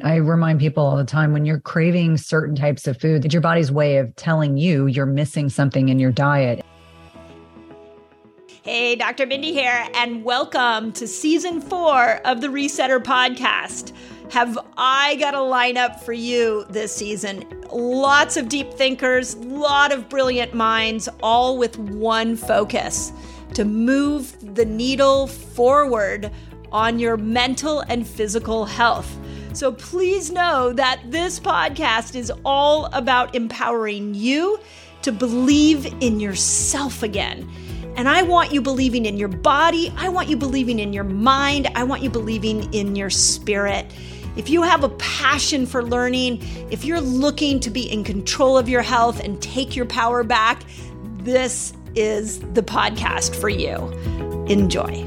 I remind people all the time, when you're craving certain types of food, it's your body's way of telling you you're missing something in your diet. Hey, Dr. Mindy here, and welcome to Season 4 of the Resetter Podcast. Have I got a lineup for you this season? Lots of deep thinkers, lot of brilliant minds, all with one focus: to move the needle forward on your mental and physical health. So please know that this podcast is all about empowering you to believe in yourself again. And I want you believing in your body. I want you believing in your mind. I want you believing in your spirit. If you have a passion for learning, if you're looking to be in control of your health and take your power back, this is the podcast for you. Enjoy.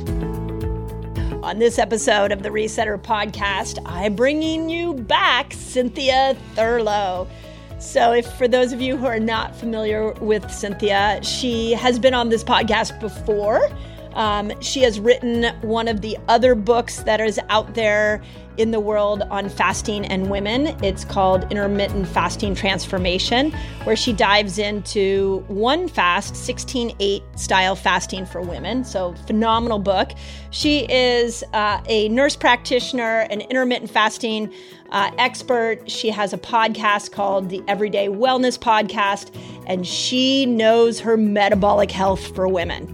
On this episode of the Resetter Podcast, I'm bringing you back Cynthia Thurlow. So if for those of you who are not familiar with Cynthia, she has been on this podcast before. She has written one of the other books that is out there in the world on fasting and women. It's called Intermittent Fasting Transformation, where she dives into one fast, 16/8 style fasting for women. So phenomenal book. She is a nurse practitioner, an intermittent fasting expert. She has a podcast called the Everyday Wellness Podcast, and she knows her metabolic health for women.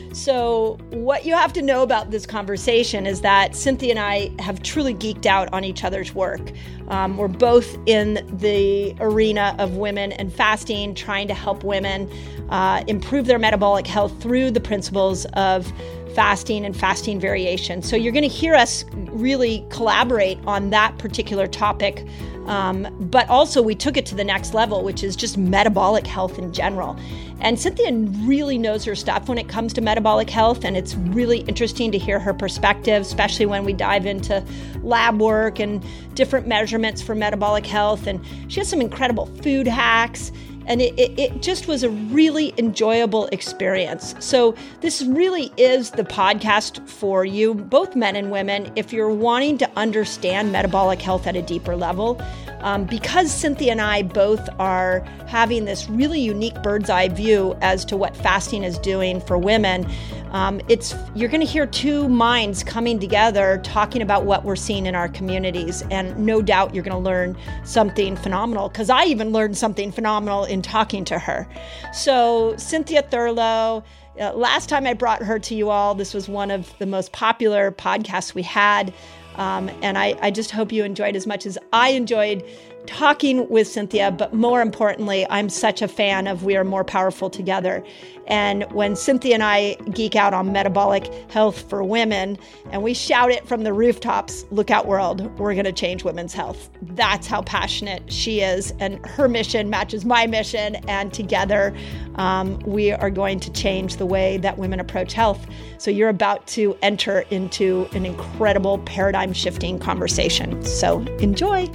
So what you have to know about this conversation is that Cynthia and I have truly geeked out on each other's work. We're both in the arena of women and fasting, trying to help women improve their metabolic health through the principles of fasting and fasting variation. So you're going to hear us really collaborate on that particular topic. But also we took it to the next level, which is just metabolic health in general. And Cynthia really knows her stuff when it comes to metabolic health. And it's really interesting to hear her perspective, especially when we dive into lab work and different measurements for metabolic health. And she has some incredible food hacks. And it just was a really enjoyable experience. So this really is the podcast for you, both men and women, if you're wanting to understand metabolic health at a deeper level. Because Cynthia and I both are having this really unique bird's eye view as to what fasting is doing for women, you're going to hear two minds coming together talking about what we're seeing in our communities. And no doubt you're going to learn something phenomenal, because I even learned something phenomenal in talking to her. So Cynthia Thurlow, last time I brought her to you all, this was one of the most popular podcasts we had. And I just hope you enjoyed as much as I enjoyed talking with Cynthia. But more importantly, I'm such a fan of We Are More Powerful Together. And when Cynthia and I geek out on metabolic health for women and we shout it from the rooftops, look out world, we're going to change women's health. That's how passionate she is. And her mission matches my mission. And together, we are going to change the way that women approach health. So you're about to enter into an incredible paradigm shifting conversation. So enjoy.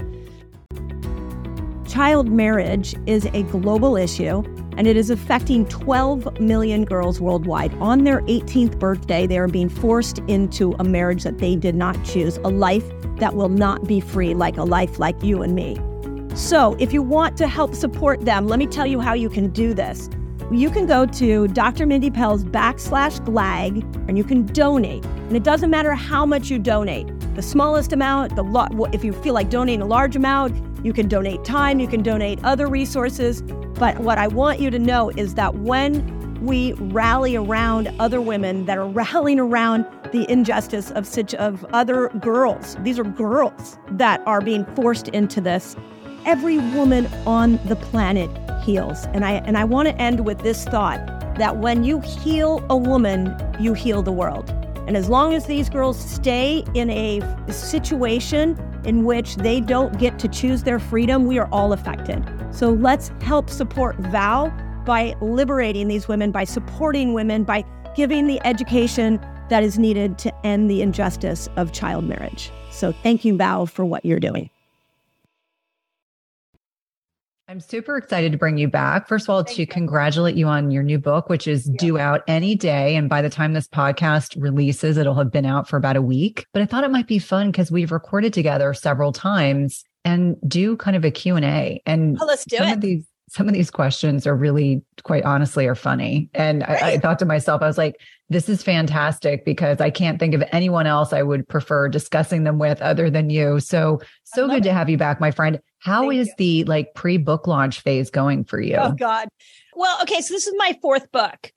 Child marriage is a global issue, and it is affecting 12 million girls worldwide. On their 18th birthday, they are being forced into a marriage that they did not choose, a life that will not be free, like a life like you and me. So if you want to help support them, let me tell you how you can do this. You can go to Dr. Mindy Pelz /GLAG, and you can donate. And it doesn't matter how much you donate. The smallest amount, if you feel like donating a large amount, you can donate time, you can donate other resources. But what I want you to know is that when we rally around other women that are rallying around the injustice of other girls, these are girls that are being forced into this, every woman on the planet heals. And I want to end with this thought, that when you heal a woman, you heal the world. And as long as these girls stay in a situation in which they don't get to choose their freedom, we are all affected. So let's help support VOW by liberating these women, by supporting women, by giving the education that is needed to end the injustice of child marriage. So thank you, VOW, for what you're doing. I'm super excited to bring you back. First of all, to congratulate you on your new book, which is due out any day. And by the time this podcast releases, it'll have been out for about a week. But I thought it might be fun because we've recorded together several times and do kind of a Q&A. And let's do it. Some of these questions are really, quite honestly, are funny. And I thought to myself, I was like, this is fantastic because I can't think of anyone else I would prefer discussing them with other than you. So good to have you back, my friend. How is the pre-book launch phase going for you? Oh, God. Well, okay. So this is my fourth book.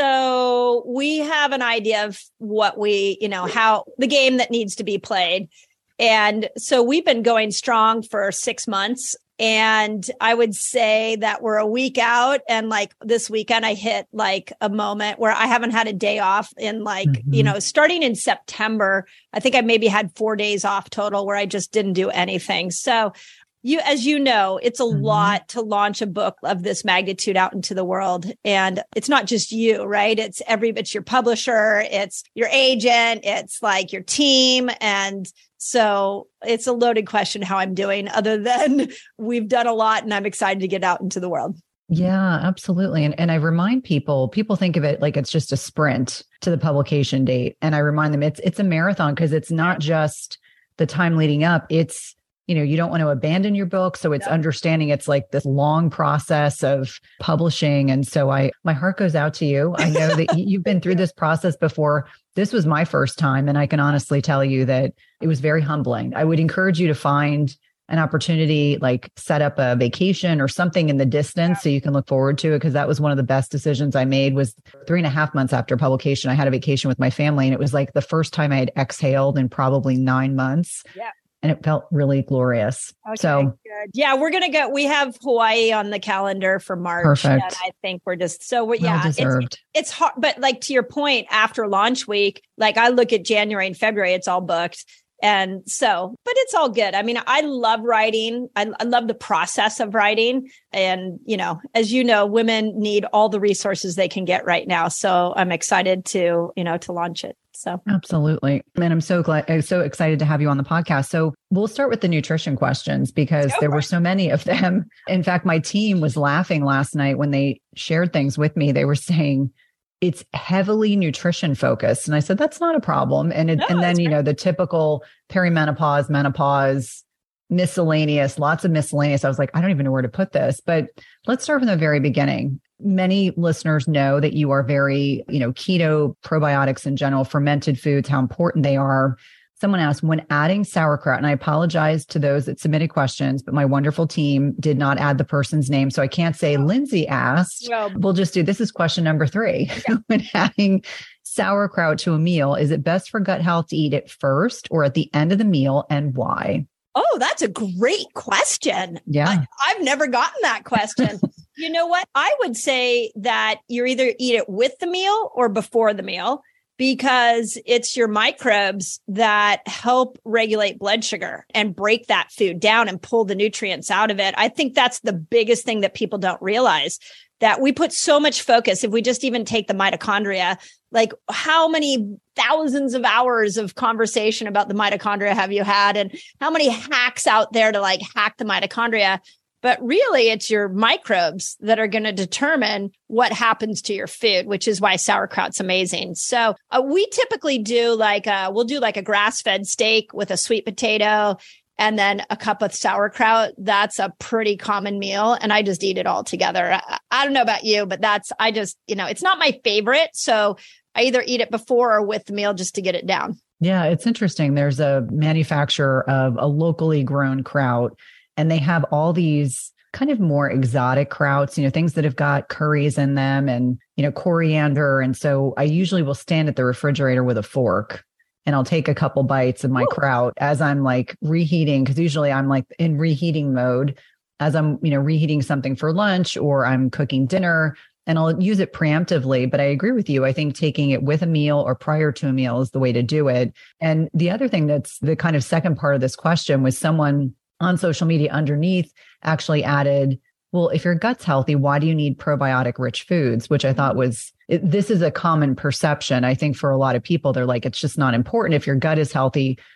So we have an idea of what how the game that needs to be played. And so we've been going strong for 6 months. And I would say that we're a week out. And this weekend, I hit a moment where I haven't had a day off in starting in September. I think I maybe had 4 days off total where I just didn't do anything. So as you know, it's a lot to launch a book of this magnitude out into the world. And it's not just you, right? It's your publisher, it's your agent, it's your team. And so it's a loaded question how I'm doing, other than we've done a lot and I'm excited to get out into the world. Yeah, absolutely. And I remind people think of it like it's just a sprint to the publication date. And I remind them it's a marathon because it's not just the time leading up. It's, you don't want to abandon your book. So it's understanding it's this long process of publishing. And so my heart goes out to you. I know that you've been through this process before. This was my first time. And I can honestly tell you that it was very humbling. I would encourage you to find an opportunity, set up a vacation or something in the distance so you can look forward to it. Because that was one of the best decisions I made. Was 3.5 months after publication, I had a vacation with my family. And it was the first time I had exhaled in probably 9 months. Yeah. And it felt really glorious. Okay, so good. Yeah, we're going to go. We have Hawaii on the calendar for March. Perfect. And I think we're just, it's hard. But to your point, after launch week, I look at January and February, it's all booked. And so, but it's all good. I mean, I love writing. I love the process of writing. And, as you know, women need all the resources they can get right now. So I'm excited to launch it. So absolutely. And I'm so excited to have you on the podcast. So we'll start with the nutrition questions because there were so many of them. In fact, my team was laughing last night when they shared things with me. They were saying it's heavily nutrition focused. And I said, that's not a problem. And then, the typical perimenopause, menopause, miscellaneous, lots of miscellaneous. I was like, I don't even know where to put this, but let's start from the very beginning. Many listeners know that you are very, keto, probiotics in general, fermented foods, how important they are. Someone asked, when adding sauerkraut, and I apologize to those that submitted questions, but my wonderful team did not add the person's name. So I can't say Lindsay asked. No. We'll just do, this is question number 3. Yeah. When adding sauerkraut to a meal, is it best for gut health to eat it first or at the end of the meal, and why? Oh, that's a great question. Yeah. I've never gotten that question. You know what? I would say that you either eat it with the meal or before the meal, because it's your microbes that help regulate blood sugar and break that food down and pull the nutrients out of it. I think that's the biggest thing that people don't realize, that we put so much focus. If we just even take the mitochondria, how many thousands of hours of conversation about the mitochondria have you had? And how many hacks out there to hack the mitochondria? But really, it's your microbes that are going to determine what happens to your food, which is why sauerkraut's amazing. So we typically do we'll do a grass-fed steak with a sweet potato and then a cup of sauerkraut. That's a pretty common meal. And I just eat it all together. I don't know about you, but it's not my favorite. So I either eat it before or with the meal just to get it down. Yeah, it's interesting. There's a manufacturer of a locally grown kraut, and they have all these kind of more exotic krauts, things that have got curries in them and, coriander. And so I usually will stand at the refrigerator with a fork and I'll take a couple bites of my kraut as I'm reheating, because usually I'm in reheating mode as I'm, reheating something for lunch or I'm cooking dinner, and I'll use it preemptively. But I agree with you. I think taking it with a meal or prior to a meal is the way to do it. And the other thing that's the kind of second part of this question was someone on social media underneath actually added, well, if your gut's healthy, why do you need probiotic rich foods? Which I thought this is a common perception. I think for a lot of people, they're like, it's just not important. If your gut is healthy,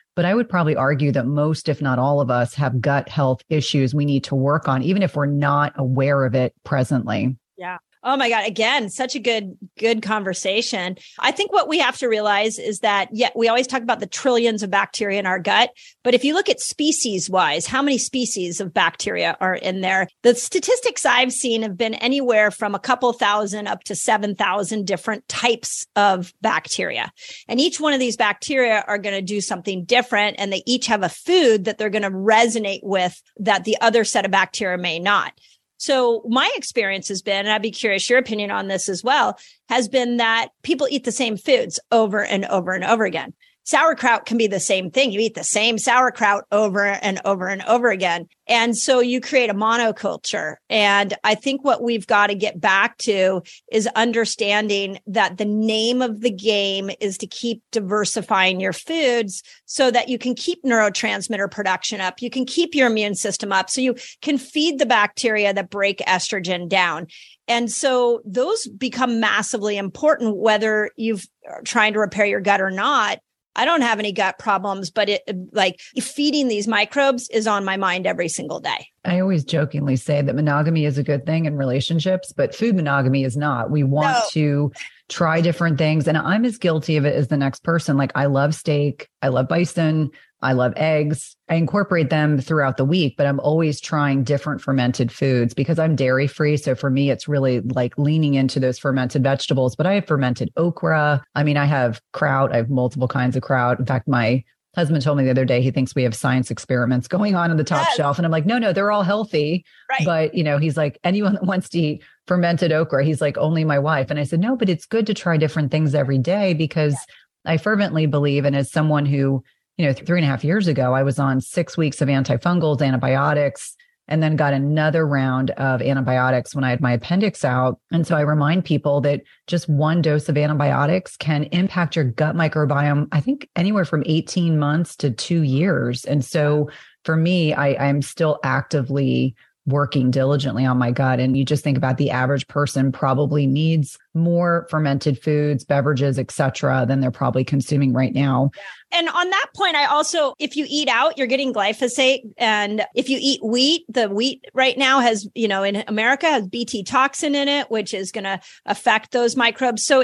But I would probably argue that most, if not all of us, have gut health issues we need to work on, even if we're not aware of it presently. Yeah. Oh my God. Again, such a good conversation. I think what we have to realize is that, we always talk about the trillions of bacteria in our gut, but if you look at species wise, how many species of bacteria are in there? The statistics I've seen have been anywhere from a couple thousand up to 7,000 different types of bacteria. And each one of these bacteria are going to do something different. And they each have a food that they're going to resonate with that the other set of bacteria may not. So my experience has been, and I'd be curious your opinion on this as well, has been that people eat the same foods over and over and over again. Sauerkraut can be the same thing. You eat the same sauerkraut over and over and over again. And so you create a monoculture. And I think what we've got to get back to is understanding that the name of the game is to keep diversifying your foods so that you can keep neurotransmitter production up. You can keep your immune system up so you can feed the bacteria that break estrogen down. And so those become massively important, whether you've trying to repair your gut or not. I don't have any gut problems, but feeding these microbes is on my mind every single day. I always jokingly say that monogamy is a good thing in relationships, but food monogamy is not. We want to try different things. And I'm as guilty of it as the next person. Like, I love steak. I love bison. I love eggs. I incorporate them throughout the week, but I'm always trying different fermented foods because I'm dairy free. So for me, it's really like leaning into those fermented vegetables, but I have fermented okra. I mean, I have kraut. I have multiple kinds of kraut. In fact, my husband told me the other day, he thinks we have science experiments going on the top shelf. And I'm like, no, they're all healthy. Right. But, he's like, anyone that wants to eat fermented okra, he's like, only my wife. And I said, no, but it's good to try different things every day because I fervently believe, and as someone who, 3.5 years ago, I was on 6 weeks of antifungals, antibiotics, and then got another round of antibiotics when I had my appendix out. And so I remind people that just one dose of antibiotics can impact your gut microbiome, I think anywhere from 18 months to 2 years. And so for me, I'm still actively working diligently on my gut. And you just think about the average person probably needs more fermented foods, beverages, et cetera, than they're probably consuming right now. And on that point, I also, if you eat out, you're getting glyphosate. And if you eat wheat, the wheat right now has, in America has BT toxin in it, which is going to affect those microbes. So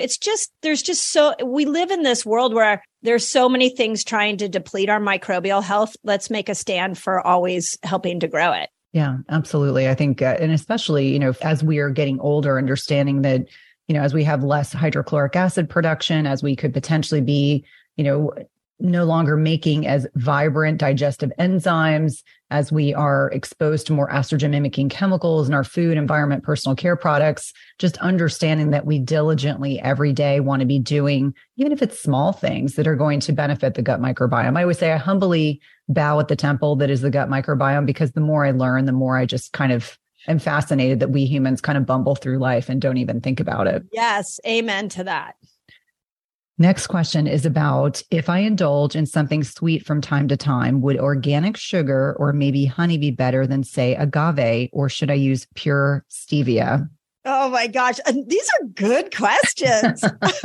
we live in this world where there's so many things trying to deplete our microbial health. Let's make a stand for always helping to grow it. Yeah, absolutely. I think, and especially, as we are getting older, understanding that, as we have less hydrochloric acid production, as we could potentially be, no longer making as vibrant digestive enzymes, as we are exposed to more estrogen mimicking chemicals in our food, environment, personal care products, just understanding that we diligently every day want to be doing, even if it's small things that are going to benefit the gut microbiome. I always say I humbly bow at the temple that is the gut microbiome, because the more I learn, the more I just kind of am fascinated that we humans kind of bumble through life and don't even think about it. Yes. Amen to that. Next question is about, if I indulge in something sweet from time to time, would organic sugar or maybe honey be better than, say, agave, or should I use pure stevia? Oh my gosh. These are good questions.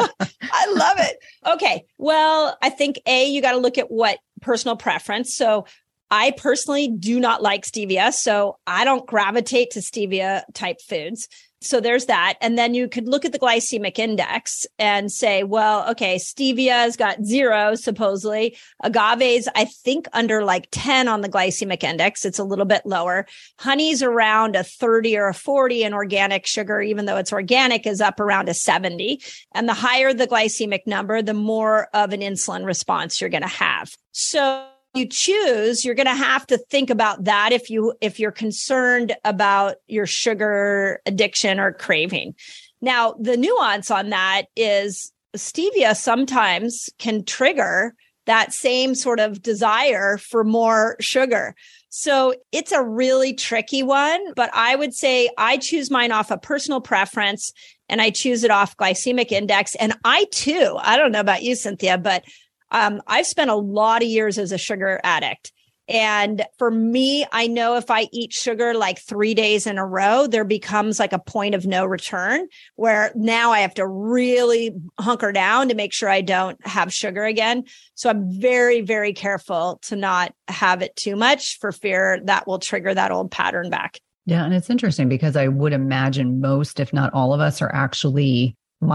I love it. Okay. Well, I think you got to look at what personal preference. So I personally do not like stevia, so I don't gravitate to stevia type foods. So there's that. And then you could look at the glycemic index and say, well, okay, stevia's got 0, supposedly. Agave's, I think, under like 10 on the glycemic index. It's a little bit lower. Honey's around a 30 or a 40, and organic sugar, even though it's organic, is up around a 70. And the higher the glycemic number, the more of an insulin response you're going to have. So you choose, you're going to have to think about that if you're concerned about your sugar addiction or craving. Now, the nuance on that is stevia sometimes can trigger that same sort of desire for more sugar. So it's a really tricky one, but I would say I choose mine off of personal preference, and I choose it off glycemic index. And I don't know about you, Cynthia, but I've spent a lot of years as a sugar addict. And for me, I know if I eat sugar like 3 days in a row, there becomes like a point of no return where now I have to really hunker down to make sure I don't have sugar again. So I'm very, very careful to not have it too much for fear that will trigger that old pattern back. Yeah. And it's interesting because I would imagine most, if not all of us, are actually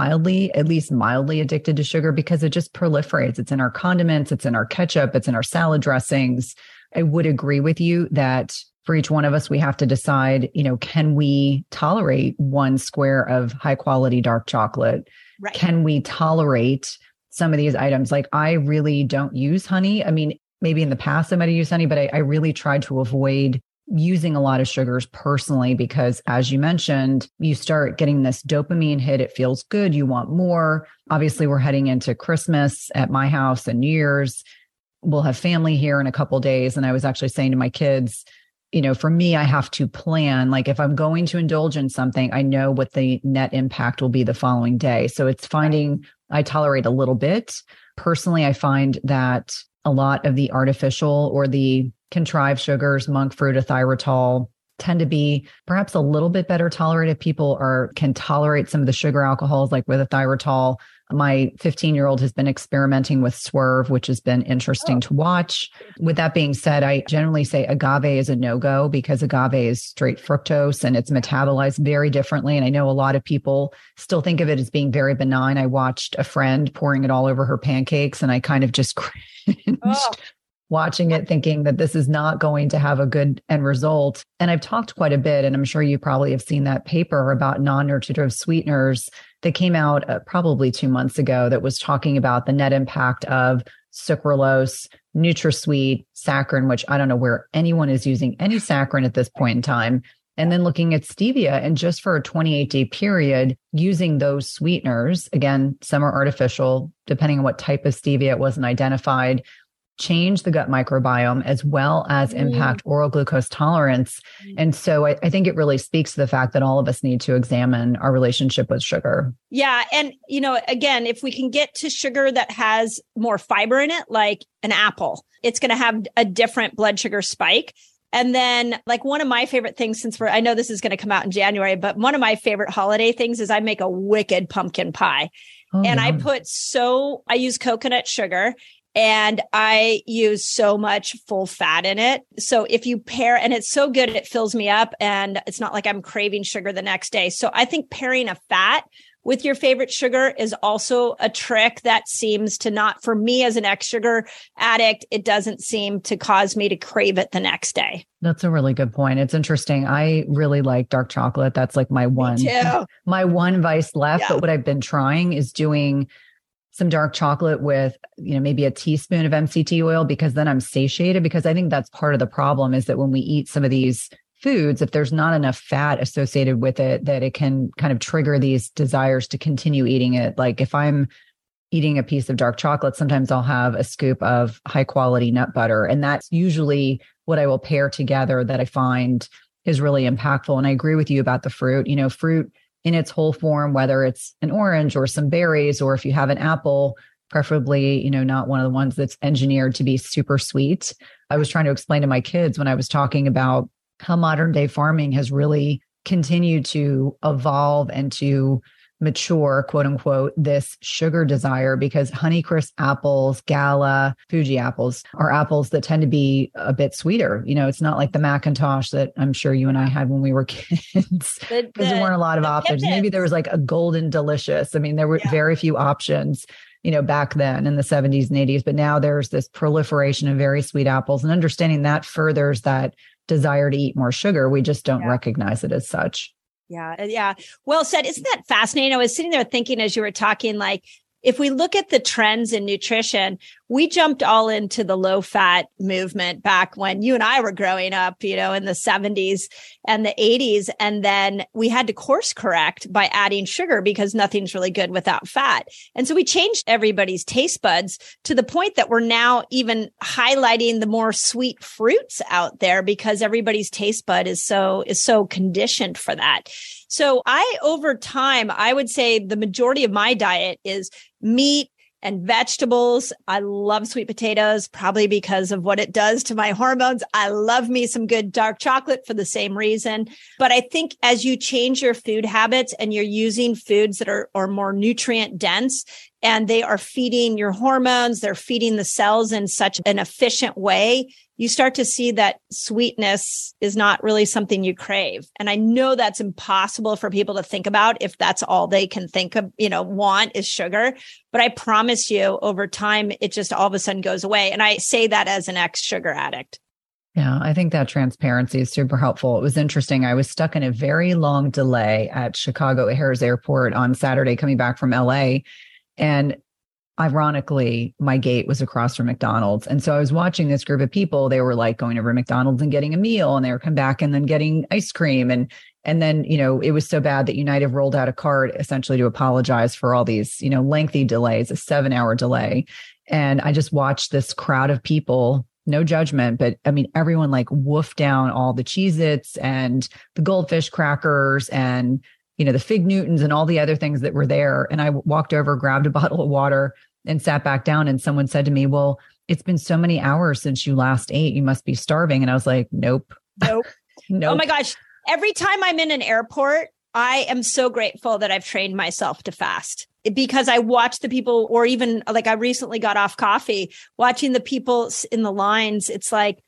at least mildly addicted to sugar because it just proliferates. It's in our condiments, it's in our ketchup, it's in our salad dressings. I would agree with you that for each one of us, we have to decide, can we tolerate 1 square of high quality dark chocolate? Right. Can we tolerate some of these items? Like I really don't use honey. I mean, maybe in the past I might have used honey, but I really tried to avoid using a lot of sugars personally, because as you mentioned, you start getting this dopamine hit. It feels good. You want more. Obviously, we're heading into Christmas at my house and New Year's. We'll have family here in a couple of days. And I was actually saying to my kids, for me, I have to plan, like if I'm going to indulge in something, I know what the net impact will be the following day. So it's finding, I tolerate a little bit. Personally, I find that a lot of the artificial or the contrived sugars, monk fruit, thyrotol, tend to be perhaps a little bit better tolerated. People can tolerate some of the sugar alcohols, like with thyrotol. My 15-year-old has been experimenting with Swerve, which has been interesting to watch. With that being said, I generally say agave is a no-go because agave is straight fructose and it's metabolized very differently. And I know a lot of people still think of it as being very benign. I watched a friend pouring it all over her pancakes and I kind of just cringed. Watching it, thinking that this is not going to have a good end result. And I've talked quite a bit, and I'm sure you probably have seen that paper about non-nutritive sweeteners that came out probably 2 months ago that was talking about the net impact of sucralose, NutraSweet, saccharin, which I don't know where anyone is using any saccharin at this point in time. And then looking at stevia, and just for a 28-day period, using those sweeteners, again, some are artificial, depending on what type of stevia, it wasn't identified, change the gut microbiome as well as impact oral glucose tolerance. And so I think it really speaks to the fact that all of us need to examine our relationship with sugar. Yeah. And, again, if we can get to sugar that has more fiber in it, like an apple, it's going to have a different blood sugar spike. And then like one of my favorite things, I know this is going to come out in January, but one of my favorite holiday things is I make a wicked pumpkin pie. And I use coconut sugar. And I use so much full fat in it. So if you pair, and it's so good, it fills me up and it's not like I'm craving sugar the next day. So I think pairing a fat with your favorite sugar is also a trick that seems to not, for me as an sugar addict, it doesn't seem to cause me to crave it the next day. That's a really good point. It's interesting. I really like dark chocolate. That's like my one vice left. Yeah. But what I've been trying is doing some dark chocolate with, maybe a teaspoon of MCT oil, because then I'm satiated, because I think that's part of the problem is that when we eat some of these foods, if there's not enough fat associated with it, that it can kind of trigger these desires to continue eating it. Like if I'm eating a piece of dark chocolate, sometimes I'll have a scoop of high quality nut butter. And that's usually what I will pair together that I find is really impactful. And I agree with you about the fruit. Fruit in its whole form, whether it's an orange or some berries, or if you have an apple, preferably, not one of the ones that's engineered to be super sweet. I was trying to explain to my kids when I was talking about how modern day farming has really continued to evolve and to mature, quote unquote, this sugar desire, because Honeycrisp apples, Gala, Fuji apples are apples that tend to be a bit sweeter. It's not like the Macintosh that I'm sure you and I had when we were kids, because there weren't a lot of options. Maybe there was like a Golden Delicious. I mean, there were very few options, back then in the 70s and 80s, but now there's this proliferation of very sweet apples, and understanding that furthers that desire to eat more sugar. We just don't recognize it as such. Yeah. Well said. Isn't that fascinating? I was sitting there thinking as you were talking, like, if we look at the trends in nutrition, we jumped all into the low fat movement back when you and I were growing up, in the 70s and the 80s. And then we had to course correct by adding sugar because nothing's really good without fat. And so we changed everybody's taste buds to the point that we're now even highlighting the more sweet fruits out there because everybody's taste bud is so conditioned for that. So over time, I would say the majority of my diet is meat and vegetables. I love sweet potatoes, probably because of what it does to my hormones. I love me some good dark chocolate for the same reason. But I think as you change your food habits and you're using foods that are more nutrient dense, and they are feeding your hormones, they're feeding the cells in such an efficient way, you start to see that sweetness is not really something you crave. And I know that's impossible for people to think about if that's all they can think of, want is sugar. But I promise you, over time, it just all of a sudden goes away. And I say that as an ex-sugar addict. Yeah, I think that transparency is super helpful. It was interesting. I was stuck in a very long delay at Chicago O'Hare Airport on Saturday coming back from LA. And ironically, my gate was across from McDonald's. And so I was watching this group of people. They were like going over to McDonald's and getting a meal, and they were coming back and then getting ice cream. And then, it was so bad that United rolled out a card essentially to apologize for all these, lengthy delays, a 7-hour delay. And I just watched this crowd of people, no judgment, but I mean, everyone like woofed down all the Cheez-Its and the goldfish crackers and the Fig Newtons and all the other things that were there. And I walked over, grabbed a bottle of water and sat back down. And someone said to me, well, it's been so many hours since you last ate. You must be starving. And I was like, nope. Nope. Oh my gosh. Every time I'm in an airport, I am so grateful that I've trained myself to fast, because I watch the people, or even like I recently got off coffee, watching the people in the lines. It's like,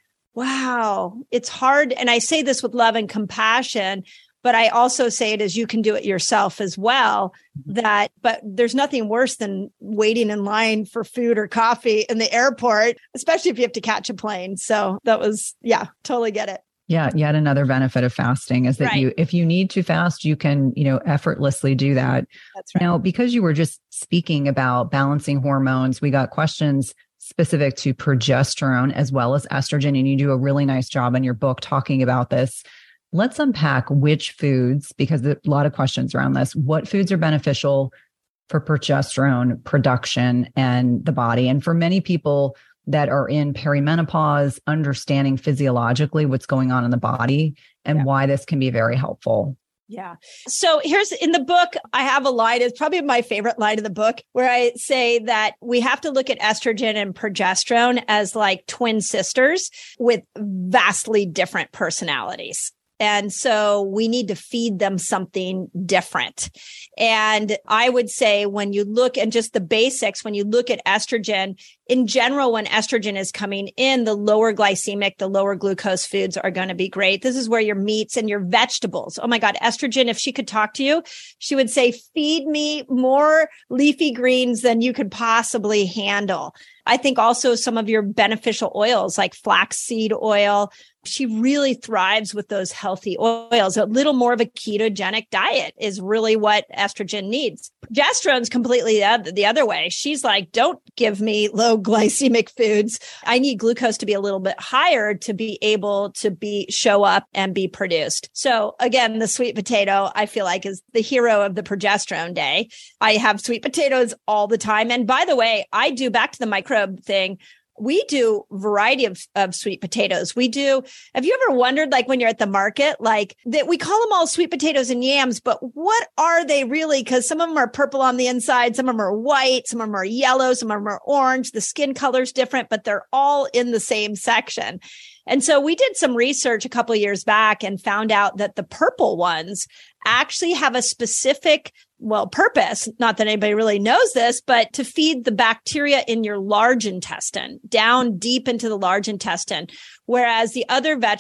wow, it's hard. And I say this with love and compassion, but I also say it as you can do it yourself as well. But there's nothing worse than waiting in line for food or coffee in the airport, especially if you have to catch a plane. So that was, totally get it. Yeah. Yet another benefit of fasting is that if you need to fast, you can, effortlessly do that. That's right. Now, because you were just speaking about balancing hormones, we got questions specific to progesterone as well as estrogen. And you do a really nice job in your book talking about this. Let's unpack which foods, because there's a lot of questions around this. What foods are beneficial for progesterone production and the body? And for many people that are in perimenopause, understanding physiologically what's going on in the body and why this can be very helpful. Yeah. So here's in the book, I have a line. It's probably my favorite line in the book, where I say that we have to look at estrogen and progesterone as like twin sisters with vastly different personalities. And so we need to feed them something different. And I would say when you look at just the basics, when you look at estrogen, in general, when estrogen is coming in, the lower glycemic, the lower glucose foods are going to be great. This is where your meats and your vegetables. Oh my God, estrogen, if she could talk to you, she would say, feed me more leafy greens than you could possibly handle. I think also some of your beneficial oils like flaxseed oil, she really thrives with those healthy oils. A little more of a ketogenic diet is really what estrogen needs. Progesterone's completely the other way. She's like, don't give me low glycemic foods. I need glucose to be a little bit higher to be able to show up and be produced. So again, the sweet potato, I feel like, is the hero of the progesterone day. I have sweet potatoes all the time. And by the way, I do, back to the microbe thing, we do a variety of sweet potatoes. We do. Have you ever wondered, like when you're at the market, like that we call them all sweet potatoes and yams, but what are they really? Because some of them are purple on the inside. Some of them are white. Some of them are yellow. Some of them are orange. The skin color's different, but they're all in the same section. And so we did some research a couple of years back and found out that the purple ones actually have a specific, purpose. Not that anybody really knows this, but to feed the bacteria in your large intestine, down deep into the large intestine. Whereas the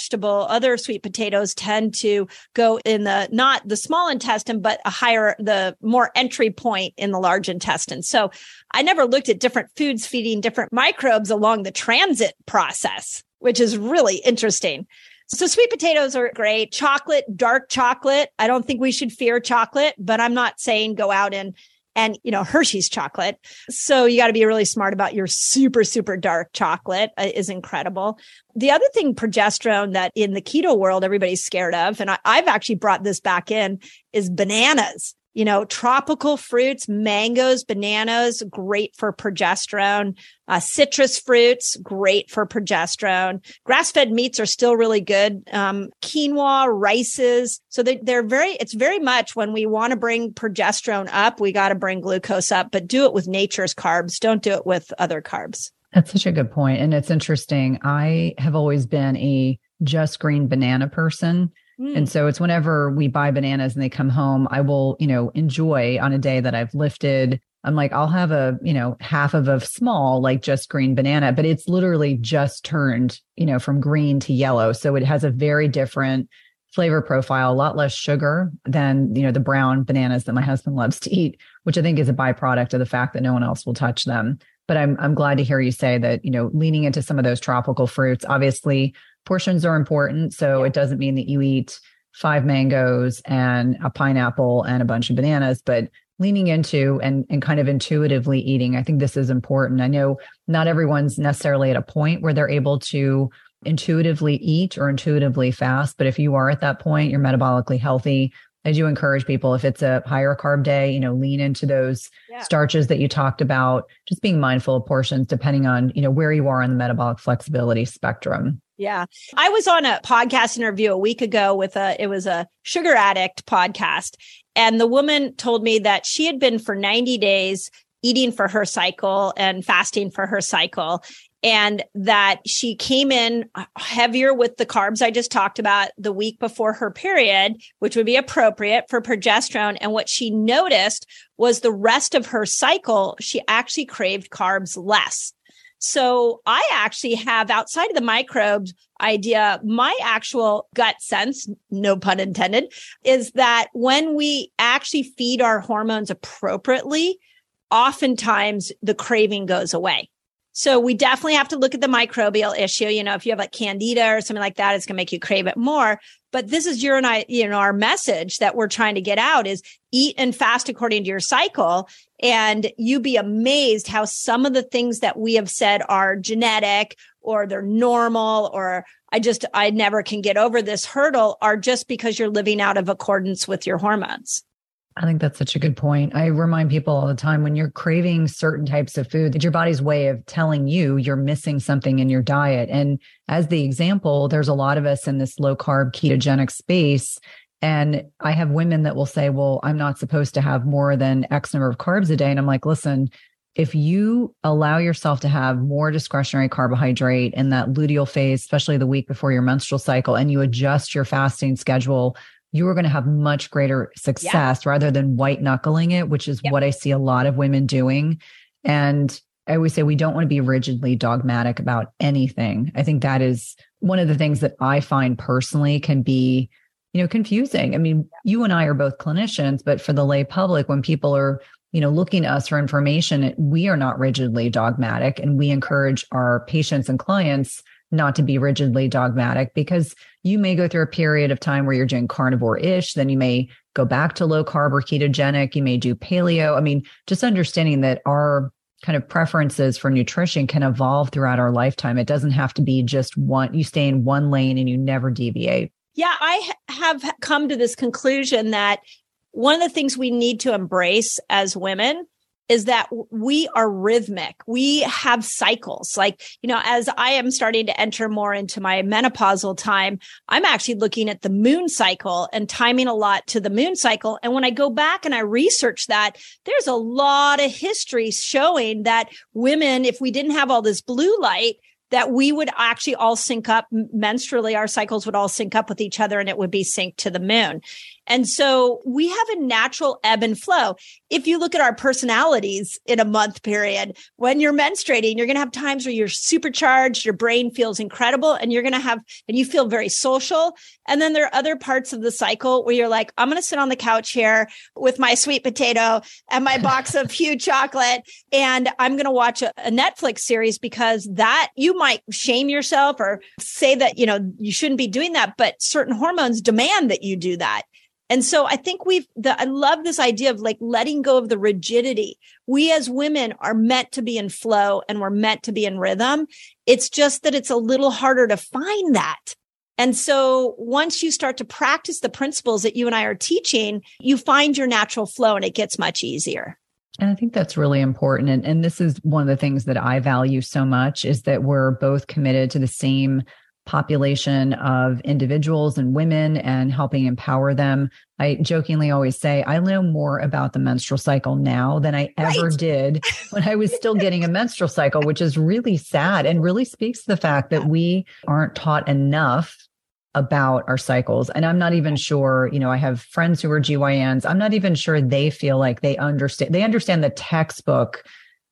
other sweet potatoes tend to go in not the small intestine, but the more entry point in the large intestine. So I never looked at different foods feeding different microbes along the transit process, which is really interesting. So sweet potatoes are great. Chocolate, dark chocolate. I don't think we should fear chocolate, but I'm not saying go out and Hershey's chocolate. So you got to be really smart about your super, super dark chocolate is incredible. The other thing, progesterone, that in the keto world, everybody's scared of, and I've actually brought this back in, is bananas. tropical fruits, mangoes, bananas, great for progesterone. Citrus fruits, great for progesterone. Grass-fed meats are still really good. Quinoa, rices. So it's very much when we want to bring progesterone up, we got to bring glucose up, but do it with nature's carbs. Don't do it with other carbs. That's such a good point. And it's interesting. I have always been a just green banana person. And so it's whenever we buy bananas and they come home, I will, enjoy on a day that I've lifted. I'm like, I'll have half of a small, like just green banana, but it's literally just turned, from green to yellow. So it has a very different flavor profile, a lot less sugar than, the brown bananas that my husband loves to eat, which I think is a byproduct of the fact that no one else will touch them. But I'm glad to hear you say that, leaning into some of those tropical fruits, obviously portions are important. So it doesn't mean that you eat 5 mangoes and a pineapple and a bunch of bananas, but leaning into and kind of intuitively eating. I think this is important. I know not everyone's necessarily at a point where they're able to intuitively eat or intuitively fast. But if you are at that point, you're metabolically healthy. I do encourage people, if it's a higher carb day, lean into those starches that you talked about, just being mindful of portions depending on, where you are on the metabolic flexibility spectrum. Yeah. I was on a podcast interview a week ago it was a sugar addict podcast. And the woman told me that she had been for 90 days eating for her cycle and fasting for her cycle. And that she came in heavier with the carbs I just talked about the week before her period, which would be appropriate for progesterone. And what she noticed was the rest of her cycle, she actually craved carbs less. So I actually have, outside of the microbes idea, my actual gut sense, no pun intended, is that when we actually feed our hormones appropriately, oftentimes the craving goes away. So we definitely have to look at the microbial issue. If you have like candida or something like that, it's going to make you crave it more. But this is our message that we're trying to get out is eat and fast according to your cycle. And you'd be amazed how some of the things that we have said are genetic or they're normal, or I never can get over this hurdle, are just because you're living out of accordance with your hormones. I think that's such a good point. I remind people all the time, when you're craving certain types of food, it's your body's way of telling you you're missing something in your diet. And as the example, there's a lot of us in this low carb ketogenic space. And I have women that will say, well, I'm not supposed to have more than X number of carbs a day. And I'm like, listen, if you allow yourself to have more discretionary carbohydrate in that luteal phase, especially the week before your menstrual cycle, and you adjust your fasting schedule, you are going to have much greater success rather than white knuckling it, which is what I see a lot of women doing. And I always say we don't want to be rigidly dogmatic about anything. I think that is one of the things that I find personally can be, confusing. I mean, you and I are both clinicians, but for the lay public, when people are, looking to us for information, we are not rigidly dogmatic, and we encourage our patients and clients not to be rigidly dogmatic, because you may go through a period of time where you're doing carnivore-ish, then you may go back to low carb or ketogenic, you may do paleo. I mean, just understanding that our kind of preferences for nutrition can evolve throughout our lifetime. It doesn't have to be just one, you stay in one lane and you never deviate. Yeah, I have come to this conclusion that one of the things we need to embrace as women is that we are rhythmic. We have cycles. Like, as I am starting to enter more into my menopausal time, I'm actually looking at the moon cycle and timing a lot to the moon cycle. And when I go back and I research that, there's a lot of history showing that women, if we didn't have all this blue light, that we would actually all sync up menstrually. Our cycles would all sync up with each other and it would be synced to the moon. And so we have a natural ebb and flow. If you look at our personalities in a month period, when you're menstruating, you're going to have times where you're supercharged, your brain feels incredible, and and you feel very social. And then there are other parts of the cycle where you're like, I'm going to sit on the couch here with my sweet potato and my box of huge chocolate, and I'm going to watch a Netflix series, because that you might shame yourself or say that, you shouldn't be doing that, but certain hormones demand that you do that. And so I think I love this idea of like letting go of the rigidity. We as women are meant to be in flow and we're meant to be in rhythm. It's just that it's a little harder to find that. And so once you start to practice the principles that you and I are teaching, you find your natural flow and it gets much easier. And I think that's really important. And this is one of the things that I value so much is that we're both committed to the same population of individuals and women and helping empower them. I jokingly always say, I know more about the menstrual cycle now than I ever did when I was still getting a menstrual cycle, which is really sad and really speaks to the fact that we aren't taught enough about our cycles. And I'm not even sure, I have friends who are GYNs. I'm not even sure they feel like they understand the textbook,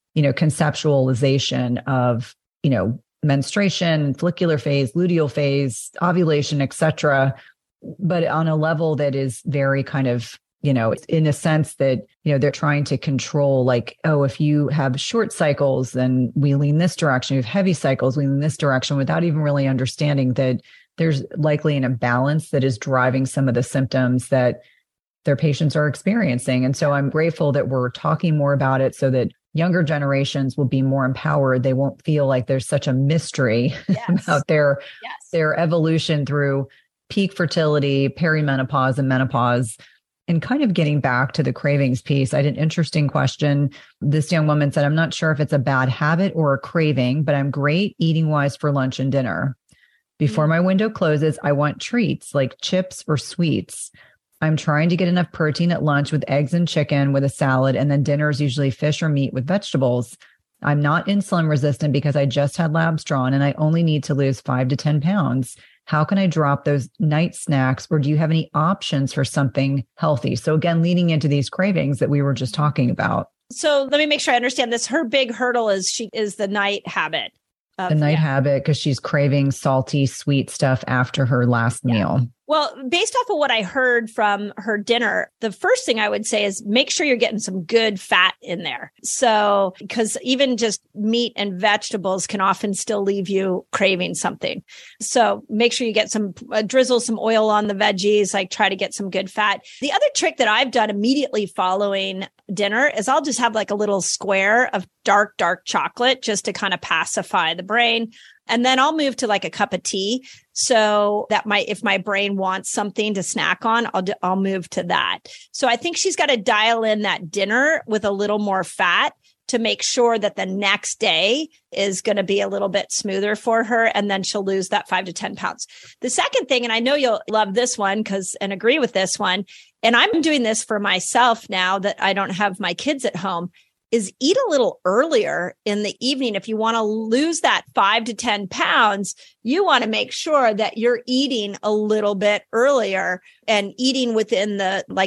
conceptualization of, menstruation, follicular phase, luteal phase, ovulation, etc. But on a level that is very kind of, in a sense that, they're trying to control like, oh, if you have short cycles, then we lean this direction. You have heavy cycles, we lean this direction without even really understanding that there's likely an imbalance that is driving some of the symptoms that their patients are experiencing. And so I'm grateful that we're talking more about it so that younger generations will be more empowered. They won't feel like there's such a mystery about their evolution through peak fertility, perimenopause, and menopause. And kind of getting back to the cravings piece, I had an interesting question. This young woman said, I'm not sure if it's a bad habit or a craving, but I'm great eating wise for lunch and dinner. Before my window closes, I want treats like chips or sweets. I'm trying to get enough protein at lunch with eggs and chicken with a salad, and then dinner is usually fish or meat with vegetables. I'm not insulin resistant because I just had labs drawn and I only need to lose 5 to 10 pounds. How can I drop those night snacks, or do you have any options for something healthy? So again, leading into these cravings that we were just talking about. So let me make sure I understand this. Her big hurdle is the night habit. The night habit, because she's craving salty, sweet stuff after her last meal. Well, based off of what I heard from her dinner, the first thing I would say is make sure you're getting some good fat in there. So, because even just meat and vegetables can often still leave you craving something. So make sure you get some, drizzle some oil on the veggies, like try to get some good fat. The other trick that I've done immediately following dinner is I'll just have like a little square of dark chocolate just to kind of pacify the brain. And then I'll move to like a cup of tea. So that if my brain wants something to snack on, I'll move to that. So I think she's got to dial in that dinner with a little more fat to make sure that the next day is going to be a little bit smoother for her. And then she'll lose that 5 to 10 pounds. The second thing, and I know you'll love this one and agree with this one, and I'm doing this for myself now that I don't have my kids at home, is eat a little earlier in the evening. If you want to lose that 5 to 10 pounds, you want to make sure that you're eating a little bit earlier and eating within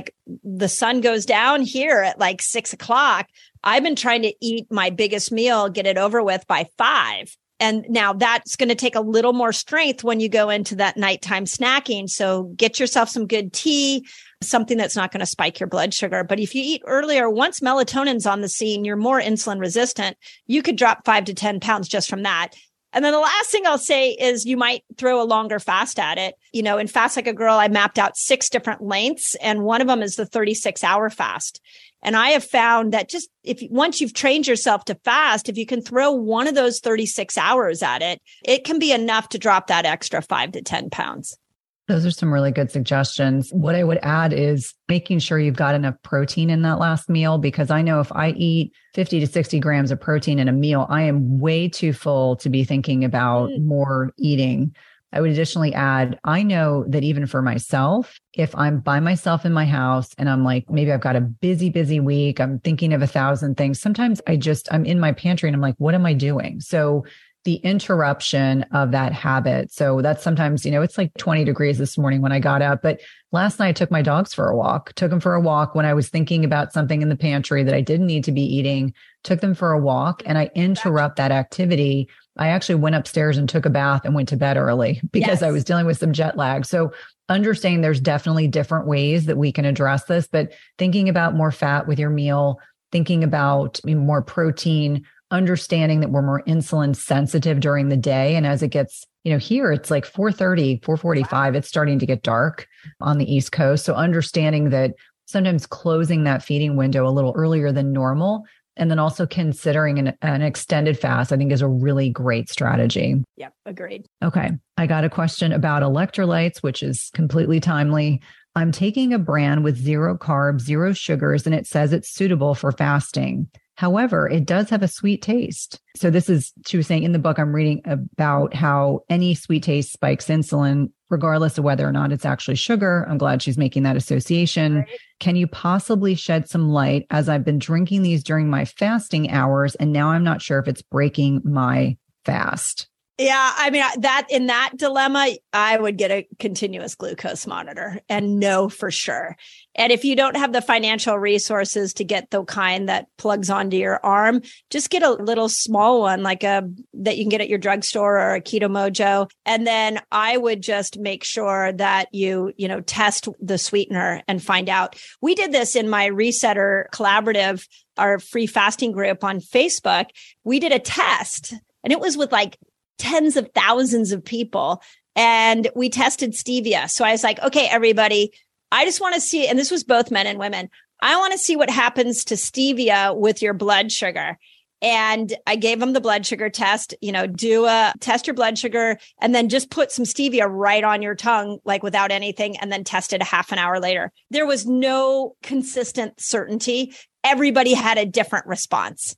the sun goes down here at like 6 o'clock. I've been trying to eat my biggest meal, get it over with by 5. And now that's going to take a little more strength when you go into that nighttime snacking. So get yourself some good tea, something that's not going to spike your blood sugar. But if you eat earlier, once melatonin's on the scene, you're more insulin resistant. You could drop 5 to 10 pounds just from that. And then the last thing I'll say is you might throw a longer fast at it. In Fast Like a Girl, I mapped out 6 different lengths, and one of them is the 36-hour fast. And I have found that once you've trained yourself to fast, if you can throw one of those 36 hours at it, it can be enough to drop that extra 5 to 10 pounds. Those are some really good suggestions. What I would add is making sure you've got enough protein in that last meal, because I know if I eat 50 to 60 grams of protein in a meal, I am way too full to be thinking about more eating. I would additionally add, I know that even for myself, if I'm by myself in my house and I'm like, maybe I've got a busy week, I'm thinking of 1,000 things. Sometimes I'm in my pantry and I'm like, what am I doing? So the interruption of that habit. So that's sometimes, it's like 20 degrees this morning when I got up, but last night I took my dogs for a walk, took them for a walk when I was thinking about something in the pantry that I didn't need to be eating, took them for a walk, and I interrupt that activity. I actually went upstairs and took a bath and went to bed early because I was dealing with some jet lag. So understanding there's definitely different ways that we can address this, but thinking about more fat with your meal, thinking about more protein, understanding that we're more insulin sensitive during the day. And as it gets, here it's like 4:30, 4:45, it's starting to get dark on the East Coast. So understanding that sometimes closing that feeding window a little earlier than normal And then also considering an extended fast, I think is a really great strategy. Yep, agreed. Okay. I got a question about electrolytes, which is completely timely. I'm taking a brand with 0 carbs, 0 sugars, and it says it's suitable for fasting. However, it does have a sweet taste. So she was saying in the book, I'm reading about how any sweet taste spikes insulin, regardless of whether or not it's actually sugar. I'm glad she's making that association. Right. Can you possibly shed some light, as I've been drinking these during my fasting hours, and now I'm not sure if it's breaking my fast? Yeah, I mean, in that dilemma, I would get a continuous glucose monitor and know for sure. And if you don't have the financial resources to get the kind that plugs onto your arm, just get a little small one, like that you can get at your drugstore or a Keto Mojo. And then I would just make sure that you test the sweetener and find out. We did this in my Resetter Collaborative, our free fasting group on Facebook. We did a test, and it was with like tens of thousands of people, and we tested stevia. So I was like, okay, everybody, I just want to see, and this was both men and women, I want to see what happens to stevia with your blood sugar. And I gave them the blood sugar test, test your blood sugar, and then just put some stevia right on your tongue, like without anything, and then test it a half an hour later. There was no consistent certainty. Everybody had a different response.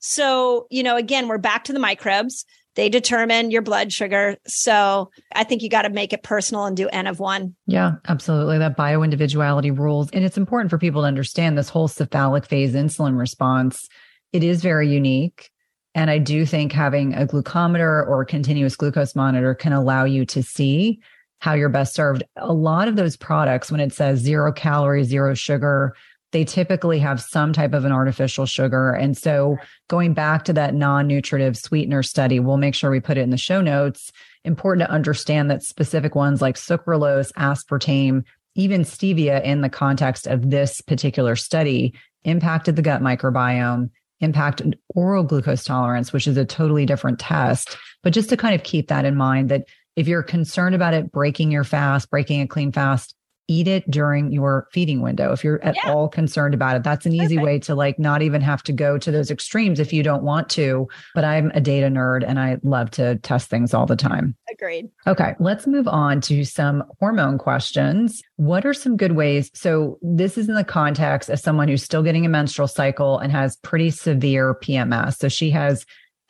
So, again, we're back to the microbes. They determine your blood sugar. So I think you got to make it personal and do N of 1. Yeah, absolutely. That bioindividuality rules. And it's important for people to understand this whole cephalic phase insulin response. It is very unique. And I do think having a glucometer or a continuous glucose monitor can allow you to see how you're best served. A lot of those products, when it says 0 calories, 0 sugar, they typically have some type of an artificial sugar. And so going back to that non-nutritive sweetener study, we'll make sure we put it in the show notes. Important to understand that specific ones like sucralose, aspartame, even stevia in the context of this particular study impacted the gut microbiome, impacted oral glucose tolerance, which is a totally different test. But just to kind of keep that in mind, that if you're concerned about it breaking your fast, breaking a clean fast, eat it during your feeding window. If you're at all concerned about it, that's an easy way to not even have to go to those extremes if you don't want to. But I'm a data nerd and I love to test things all the time. Agreed. Okay, let's move on to some hormone questions. What are some good ways? So this is in the context of someone who's still getting a menstrual cycle and has pretty severe PMS. So she has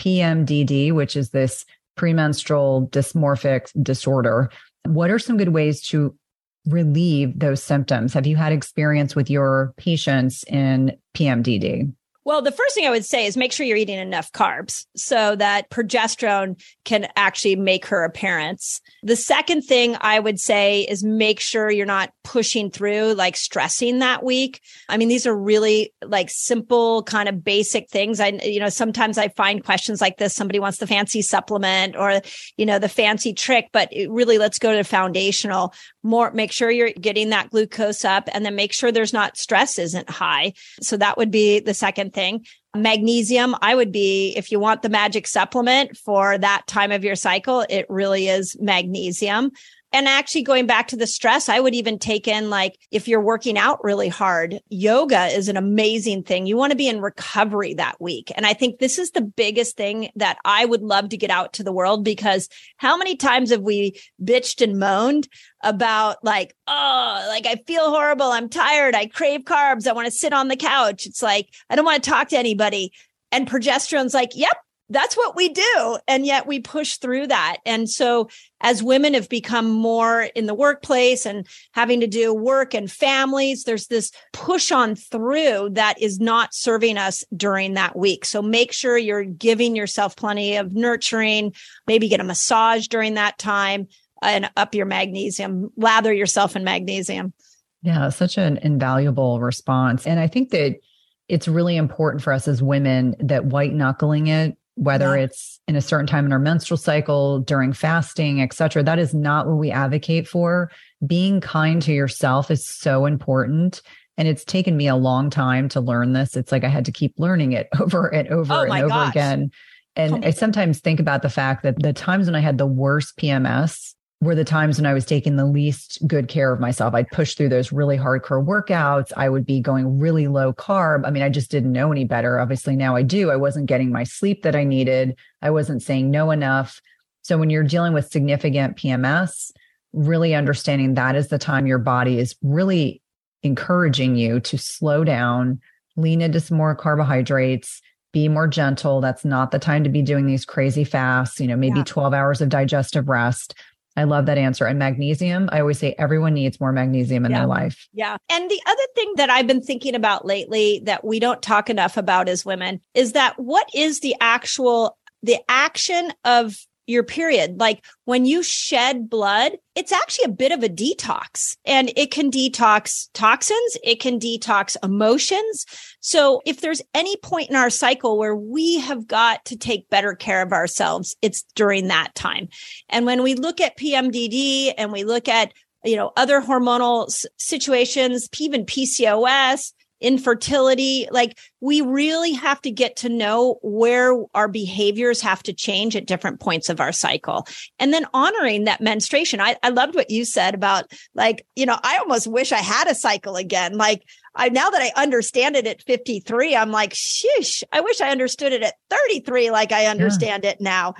PMDD, which is this premenstrual dysmorphic disorder. What are some good ways to relieve those symptoms? Have you had experience with your patients in PMDD? Well, the first thing I would say is make sure you're eating enough carbs so that progesterone can actually make her appearance. The second thing I would say is make sure you're not pushing through, like stressing that week. I mean, these are really like simple kind of basic things. Sometimes I find questions like this. Somebody wants the fancy supplement or, the fancy trick, but really let's go to foundational. Make sure you're getting that glucose up, and then make sure there's not stress isn't high. So that would be the second thing. Magnesium, if you want the magic supplement for that time of your cycle, it really is magnesium. And actually going back to the stress, I would even take in, like, if you're working out really hard, yoga is an amazing thing. You want to be in recovery that week. And I think this is the biggest thing that I would love to get out to the world, because how many times have we bitched and moaned about I feel horrible. I'm tired. I crave carbs. I want to sit on the couch. It's like, I don't want to talk to anybody. And progesterone's like, yep, that's what we do. And yet we push through that. And so as women have become more in the workplace and having to do work and families, there's this push on through that is not serving us during that week. So make sure you're giving yourself plenty of nurturing, maybe get a massage during that time and up your magnesium, lather yourself in magnesium. Yeah, such an invaluable response. And I think that it's really important for us as women that white knuckling it, whether it's in a certain time in our menstrual cycle, during fasting, et cetera, that is not what we advocate for. Being kind to yourself is so important. And it's taken me a long time to learn this. It's like I had to keep learning it over and over and over again. And I sometimes think about the fact that the times when I had the worst PMS were the times when I was taking the least good care of myself. I'd push through those really hardcore workouts. I would be going really low carb. I mean, I just didn't know any better. Obviously now I do. I wasn't getting my sleep that I needed. I wasn't saying no enough. So when you're dealing with significant PMS, really understanding that is the time your body is really encouraging you to slow down, lean into some more carbohydrates, be more gentle. That's not the time to be doing these crazy fasts, maybe 12 hours of digestive rest. I love that answer. And magnesium, I always say everyone needs more magnesium in their life. Yeah. And the other thing that I've been thinking about lately that we don't talk enough about as women is that what is the action of your period? Like when you shed blood, it's actually a bit of a detox, and it can detox toxins. It can detox emotions. So if there's any point in our cycle where we have got to take better care of ourselves, it's during that time. And when we look at PMDD and we look at, other hormonal situations, even PCOS, infertility, like we really have to get to know where our behaviors have to change at different points of our cycle. And then honoring that menstruation. I loved what you said about I almost wish I had a cycle again. Like now that I understand it at 53, I'm like, sheesh, I wish I understood it at 33, like I understand it now.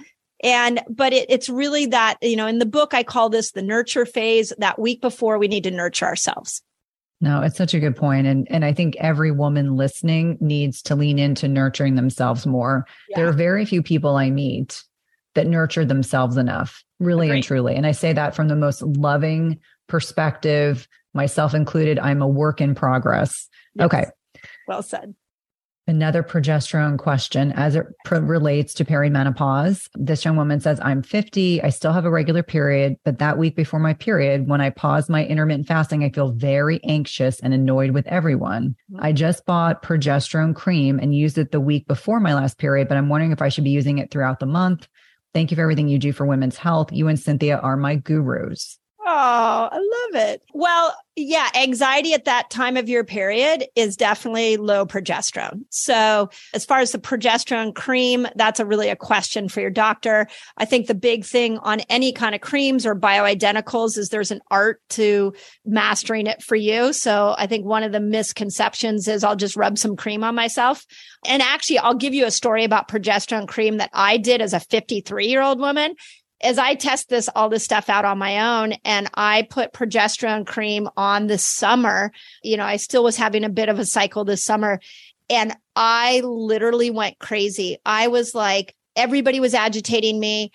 But it's really that, in the book, I call this the nurture phase. That week before, we need to nurture ourselves. No, it's such a good point. And I think every woman listening needs to lean into nurturing themselves more. Yeah. There are very few people I meet that nurture themselves enough, really and truly. And I say that from the most loving perspective, myself included. I'm a work in progress. Yes. Okay. Well said. Another progesterone question as it relates to perimenopause. This young woman says, I'm 50. I still have a regular period, but that week before my period, when I pause my intermittent fasting, I feel very anxious and annoyed with everyone. Mm-hmm. I just bought progesterone cream and used it the week before my last period, but I'm wondering if I should be using it throughout the month. Thank you for everything you do for women's health. You and Cynthia are my gurus. Oh, I love it. Well, yeah, anxiety at that time of your period is definitely low progesterone. So as far as the progesterone cream, that's really a question for your doctor. I think the big thing on any kind of creams or bioidenticals is there's an art to mastering it for you. So I think one of the misconceptions is I'll just rub some cream on myself. And actually, I'll give you a story about progesterone cream that I did as a 53-year-old woman. As I test all this stuff out on my own, and I put progesterone cream on this summer, I still was having a bit of a cycle this summer, and I literally went crazy. I was like, everybody was agitating me.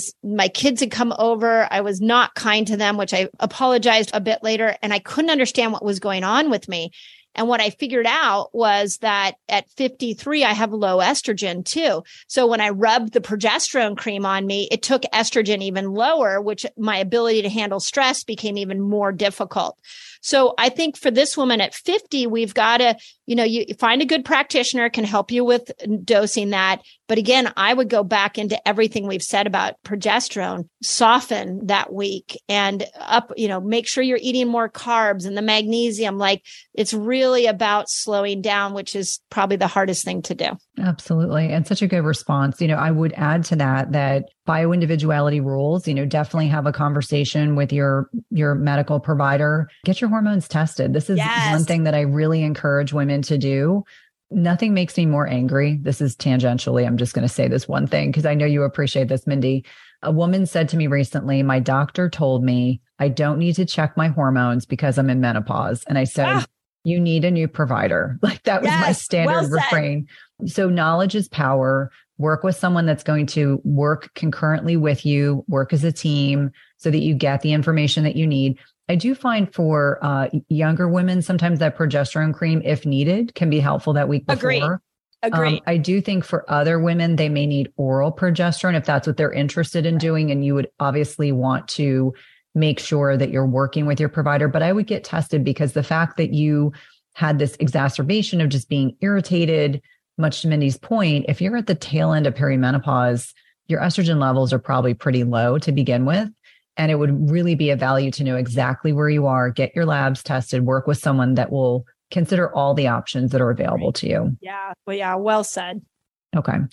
My kids had come over. I was not kind to them, which I apologized a bit later, and I couldn't understand what was going on with me. And what I figured out was that at 53, I have low estrogen too. So when I rubbed the progesterone cream on me, it took estrogen even lower, which my ability to handle stress became even more difficult. So I think for this woman at 50, we've got to, you find a good practitioner can help you with dosing that. But again, I would go back into everything we've said about progesterone, soften that week and make sure you're eating more carbs and the magnesium. Like it's really about slowing down, which is probably the hardest thing to do. Absolutely. And such a good response. I would add to that bioindividuality rules, definitely have a conversation with your medical provider, get your hormones tested. This is one thing that I really encourage women to do. Nothing makes me more angry. This is tangentially, I'm just going to say this one thing because I know you appreciate this, Mindy. A woman said to me recently, my doctor told me I don't need to check my hormones because I'm in menopause. And I said, you need a new provider. Like that was my standard refrain. So knowledge is power. Work with someone that's going to work concurrently with you, work as a team so that you get the information that you need. I do find for younger women, sometimes that progesterone cream, if needed, can be helpful that week before. Agreed. I do think for other women, they may need oral progesterone if that's what they're interested in doing. And you would obviously want to make sure that you're working with your provider. But I would get tested because the fact that you had this exacerbation of just being irritated, much to Mindy's point, if you're at the tail end of perimenopause, your estrogen levels are probably pretty low to begin with. And it would really be of value to know exactly where you are, get your labs tested, work with someone that will consider all the options that are available to you. Yeah. Well, well said. Okay.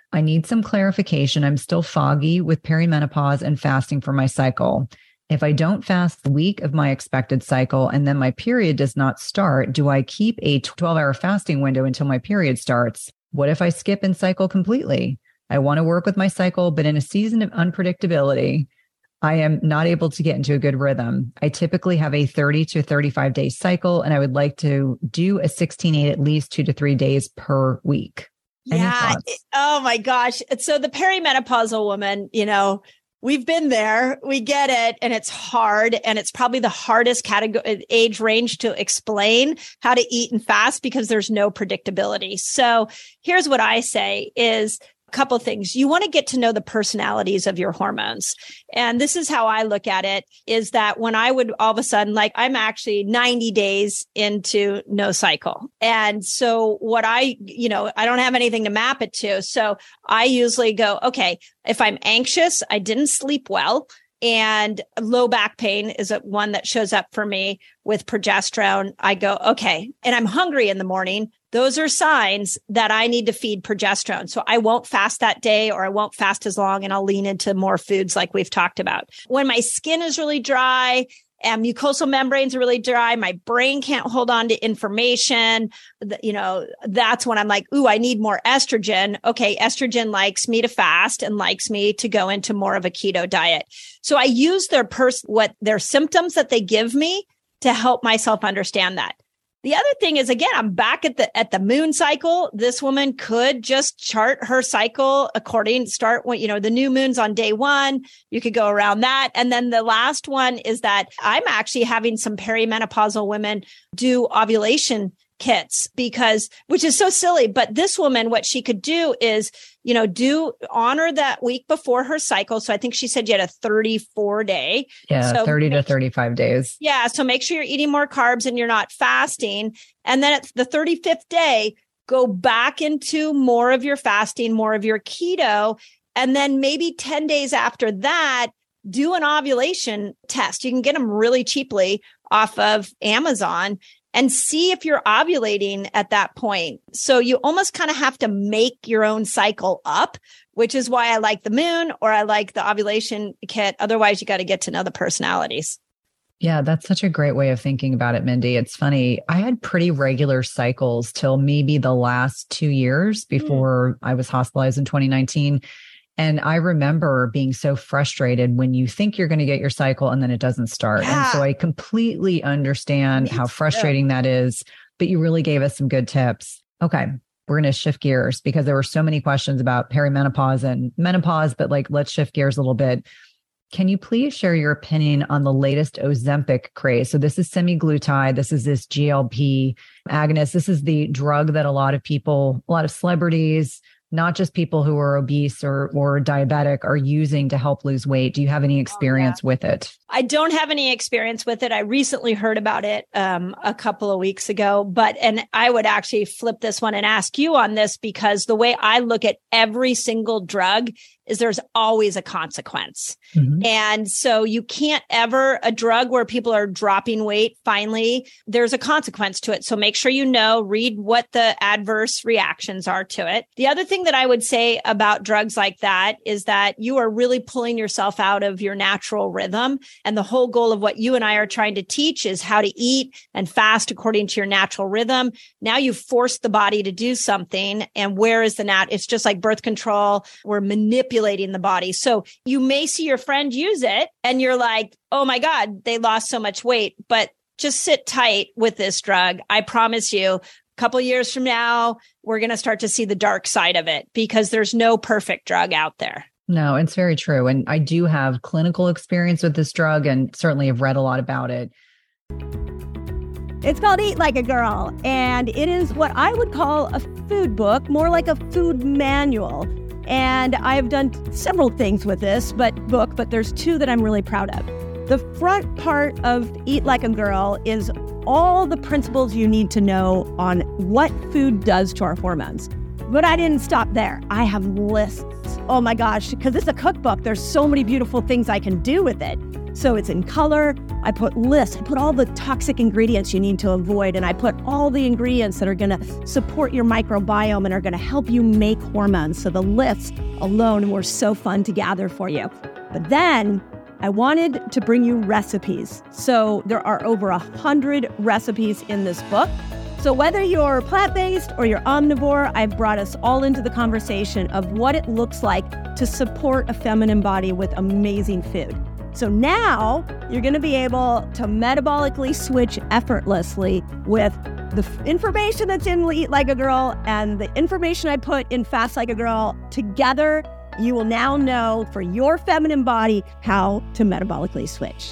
I need some clarification. I'm still foggy with perimenopause and fasting for my cycle. If I don't fast the week of my expected cycle and then my period does not start, do I keep a 12-hour fasting window until my period starts? What if I skip and cycle completely? I want to work with my cycle, but in a season of unpredictability, I am not able to get into a good rhythm. I typically have a 30 to 35 day cycle, and I would like to do a 16-8 at least 2 to 3 days per week. Yeah. Oh my gosh. So the perimenopausal woman, we've been there, we get it, and it's hard. And it's probably the hardest age range to explain how to eat and fast because there's no predictability. So here's what I say is a couple of things. You want to get to know the personalities of your hormones. And this is how I look at it, is that when I would all of a sudden, like I'm actually 90 days into no cycle. And so what I don't have anything to map it to. So I usually go, okay, if I'm anxious, I didn't sleep well, and low back pain is one that shows up for me with progesterone, I go, okay, and I'm hungry in the morning. Those are signs that I need to feed progesterone. So I won't fast that day, or I won't fast as long, and I'll lean into more foods like we've talked about. When my skin is really dry and mucosal membranes are really dry, my brain can't hold on to information, that's when I'm like, ooh, I need more estrogen. Okay, estrogen likes me to fast and likes me to go into more of a keto diet. So I use their symptoms that they give me to help myself understand that. The other thing is, again, I'm back at the moon cycle. This woman could just chart her cycle the new moon's on day 1. You could go around that. And then the last one is that I'm actually having some perimenopausal women do ovulation kits which is so silly. But this woman, what she could do is, honor that week before her cycle. So I think she said you had a 34 day. Yeah, so 30 to 35 days. Yeah. So make sure you're eating more carbs and you're not fasting. And then at the 35th day, go back into more of your fasting, more of your keto. And then maybe 10 days after that, do an ovulation test. You can get them really cheaply off of Amazon, and see if you're ovulating at that point. So you almost kind of have to make your own cycle up, which is why I like the moon, or I like the ovulation kit. Otherwise, you got to get to know the personalities. Yeah, that's such a great way of thinking about it, Mindy. It's funny. I had pretty regular cycles till maybe the last 2 years before I was hospitalized in 2019. And I remember being so frustrated when you think you're going to get your cycle and then it doesn't start. Yeah. And so I completely understand how frustrating that is, but you really gave us some good tips. Okay, we're going to shift gears because there were so many questions about perimenopause and menopause, but let's shift gears a little bit. Can you please share your opinion on the latest Ozempic craze? So this is semaglutide. This is this GLP agonist. This is the drug that a lot of celebrities, not just people who are obese or diabetic, are using to help lose weight. Do you have any experience with it? I don't have any experience with it. I recently heard about it a couple of weeks ago, and I would actually flip this one and ask you on this, because the way I look at every single drug is there's always a consequence. Mm-hmm. And so you can't ever, a drug where people are dropping weight, finally, there's a consequence to it. So make sure read what the adverse reactions are to it. The other thing that I would say about drugs like that is that you are really pulling yourself out of your natural rhythm. And the whole goal of what you and I are trying to teach is how to eat and fast according to your natural rhythm. Now you've forced the body to do something. And where is it's just like birth control. We're manipulating the body. So you may see your friend use it and you're like, oh my God, they lost so much weight, but just sit tight with this drug. I promise you, a couple of years from now, we're going to start to see the dark side of it, because there's no perfect drug out there. No, it's very true. And I do have clinical experience with this drug and certainly have read a lot about it. It's called Eat Like a Girl, and it is what I would call a food book, more like a food manual. And I've done several things with this book, but there's 2 that I'm really proud of. The front part of Eat Like a Girl is all the principles you need to know on what food does to our hormones. But I didn't stop there. I have lists. Oh my gosh, because it's a cookbook. There's so many beautiful things I can do with it. So it's in color. I put lists. I put all the toxic ingredients you need to avoid. And I put all the ingredients that are going to support your microbiome and are going to help you make hormones. So the lists alone were so fun to gather for you. But then I wanted to bring you recipes. So there are over 100 recipes in this book. So whether you're plant-based or you're omnivore, I've brought us all into the conversation of what it looks like to support a feminine body with amazing food. So now you're going to be able to metabolically switch effortlessly with the information that's in Eat Like a Girl and the information I put in Fast Like a Girl together. You will now know for your feminine body how to metabolically switch.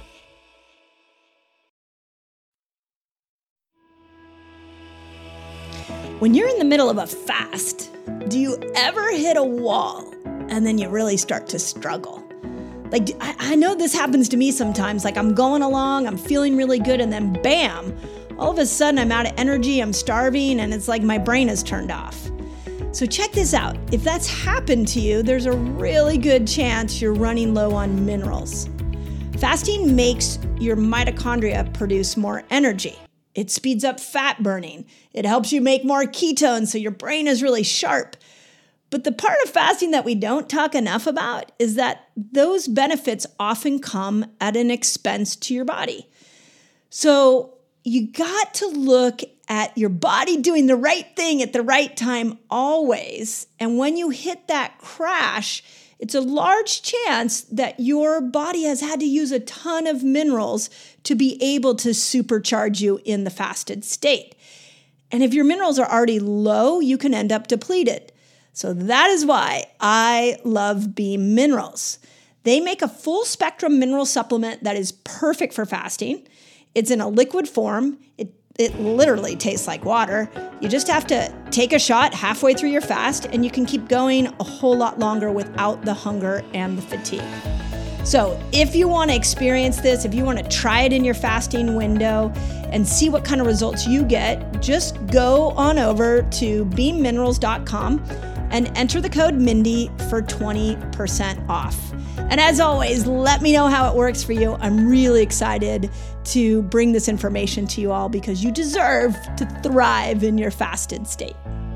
When you're in the middle of a fast, do you ever hit a wall and then you really start to struggle? Like, I know this happens to me sometimes. Like, I'm going along, I'm feeling really good, and then bam, all of a sudden I'm out of energy, I'm starving, and it's like my brain is turned off. So check this out. If that's happened to you, there's a really good chance you're running low on minerals. Fasting makes your mitochondria produce more energy. It speeds up fat burning. It helps you make more ketones, so your brain is really sharp. But the part of fasting that we don't talk enough about is that those benefits often come at an expense to your body. So you got to look at your body doing the right thing at the right time always. And when you hit that crash, it's a large chance that your body has had to use a ton of minerals to be able to supercharge you in the fasted state. And if your minerals are already low, you can end up depleted. So that is why I love Beam Minerals. They make a full spectrum mineral supplement that is perfect for fasting. It's in a liquid form. It literally tastes like water. You just have to take a shot halfway through your fast, and you can keep going a whole lot longer without the hunger and the fatigue. So if you want to experience this, if you want to try it in your fasting window and see what kind of results you get, just go on over to beamminerals.com and enter the code Mindy for 20% off. And as always, let me know how it works for you. I'm really excited to bring this information to you all because you deserve to thrive in your fasted state.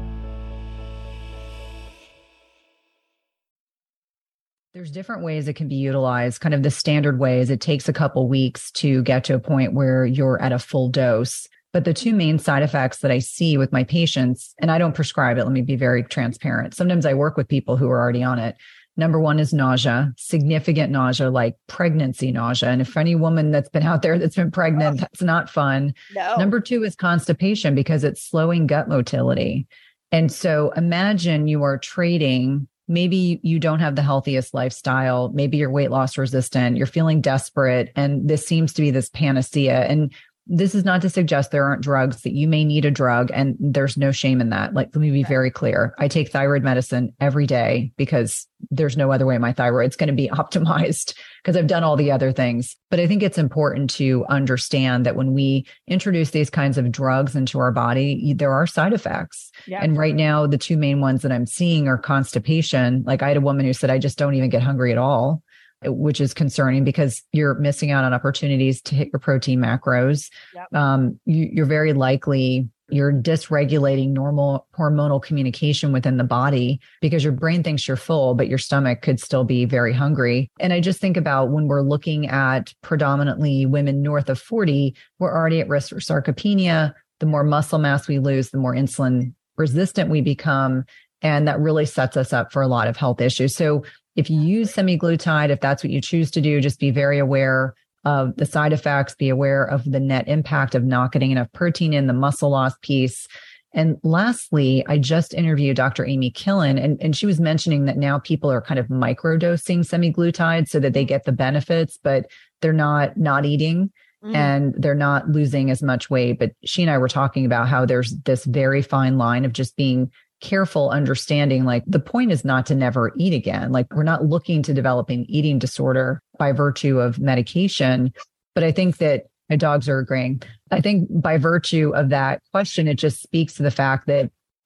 There's different ways it can be utilized. Kind of the standard way is it takes a couple weeks to get to a point where you're at a full dose. But the two main side effects that I see with my patients, and I don't prescribe it, let me be very transparent. Sometimes I work with people who are already on it. Number one is nausea, significant nausea, like pregnancy nausea. And if any woman that's been out there that's been pregnant, that's not fun. No. Number two is constipation because it's slowing gut motility. And so imagine you are trading. Maybe you don't have the healthiest lifestyle. Maybe you're weight loss resistant. You're feeling desperate. And this seems to be this panacea. And this is not to suggest there aren't drugs that you may need a drug. And there's no shame in that. Like, let me be very clear. I take thyroid medicine every day because there's no other way my thyroid's going to be optimized because I've done all the other things. But I think it's important to understand that when we introduce these kinds of drugs into our body, there are side effects. Yeah. And right now, the two main ones that I'm seeing are constipation. Like I had a woman who said, I just don't even get hungry at all, which is concerning because you're missing out on opportunities to hit your protein macros. Yep. You're very likely, you're dysregulating normal hormonal communication within the body because your brain thinks you're full, but your stomach could still be very hungry. And I just think about when we're looking at predominantly women north of 40, we're already at risk for sarcopenia. The more muscle mass we lose, the more insulin resistant we become. And that really sets us up for a lot of health issues. So if you use semaglutide, if that's what you choose to do, just be very aware of the side effects, be aware of the net impact of not getting enough protein in the muscle loss piece. And lastly, I just interviewed Dr. Amy Killen, and she was mentioning that now people are kind of microdosing semaglutide so that they get the benefits, but they're not eating and they're not losing as much weight. But she and I were talking about how there's this very fine line of just being careful, understanding like the point is not to never eat again. Like we're not looking to develop an eating disorder by virtue of medication. But I think that my dogs are agreeing. I think by virtue of that question, it just speaks to the fact that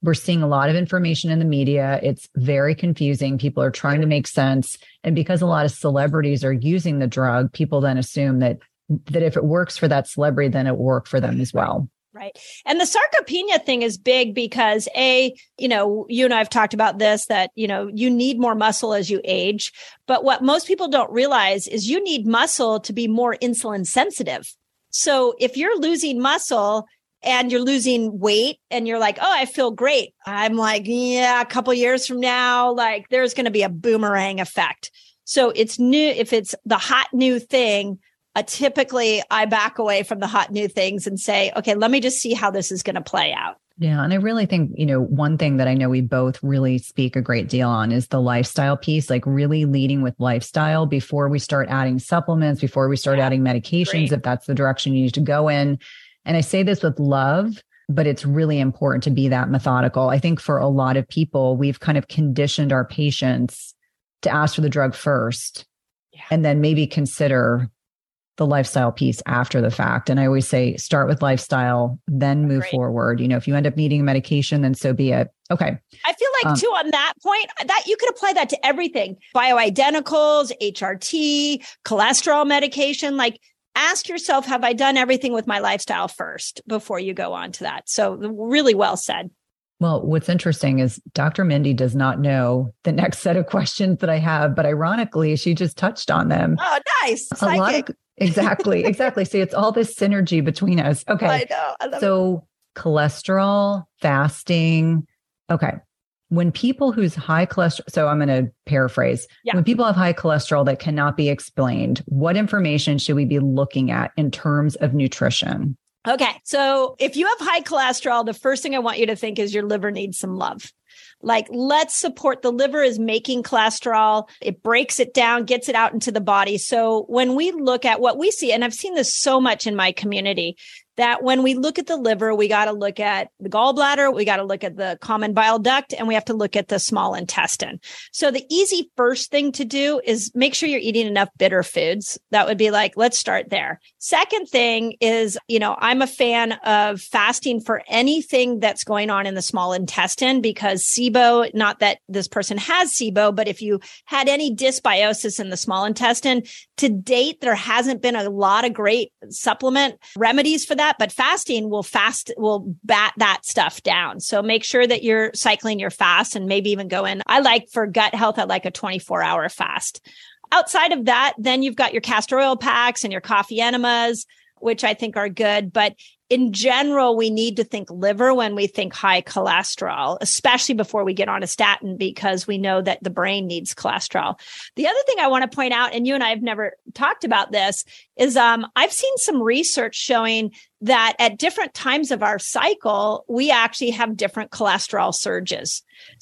we're seeing a lot of information in the media. It's very confusing. People are trying to make sense. And because a lot of celebrities are using the drug, people then assume that if it works for that celebrity, then it will work for them as well. Right. And the sarcopenia thing is big because you and I have talked about this, that, you need more muscle as you age. But what most people don't realize is you need muscle to be more insulin sensitive. So if you're losing muscle and you're losing weight and you're like, oh, I feel great. I'm like, yeah, a couple years from now, like there's going to be a boomerang effect. So it's new. If it's the hot new thing, typically I back away from the hot new things and say, okay, let me just see how this is going to play out. Yeah. And I really think, one thing that I know we both really speak a great deal on is the lifestyle piece, like really leading with lifestyle before we start adding supplements, before we start adding medications, if that's the direction you need to go in. And I say this with love, but it's really important to be that methodical. I think for a lot of people, we've kind of conditioned our patients to ask for the drug first and then maybe consider the lifestyle piece after the fact. And I always say, start with lifestyle, then move forward. If you end up needing medication, then so be it. Okay. I feel like too, on that point, that you could apply that to everything. Bioidenticals, HRT, cholesterol medication, like ask yourself, have I done everything with my lifestyle first before you go on to that? So really well said. Well, what's interesting is Dr. Mindy does not know the next set of questions that I have, but ironically, she just touched on them. Oh, nice. Exactly. See, it's all this synergy between us. Okay. I know. I love so cholesterol, fasting. Okay. When people whose high cholesterol, so I'm going to paraphrase. Yeah. When people have high cholesterol that cannot be explained, what information should we be looking at in terms of nutrition? Okay. So if you have high cholesterol, the first thing I want you to think is your liver needs some love. Like, let's support the liver is making cholesterol. It breaks it down, gets it out into the body. So when we look at what we see, and I've seen this so much in my community, that when we look at the liver, we got to look at the gallbladder, we got to look at the common bile duct, and we have to look at the small intestine. So the easy first thing to do is make sure you're eating enough bitter foods. That would be like, let's start there. Second thing is, I'm a fan of fasting for anything that's going on in the small intestine, because SIBO, not that this person has SIBO, but if you had any dysbiosis in the small intestine, to date, there hasn't been a lot of great supplement remedies for that. But fasting will bat that stuff down. So make sure that you're cycling your fast and maybe even go in. I like for gut health, I like a 24-hour fast. Outside of that, then you've got your castor oil packs and your coffee enemas, which I think are good. But in general, we need to think liver when we think high cholesterol, especially before we get on a statin, because we know that the brain needs cholesterol. The other thing I want to point out, and you and I have never talked about this, is I've seen some research showing that at different times of our cycle, we actually have different cholesterol surges.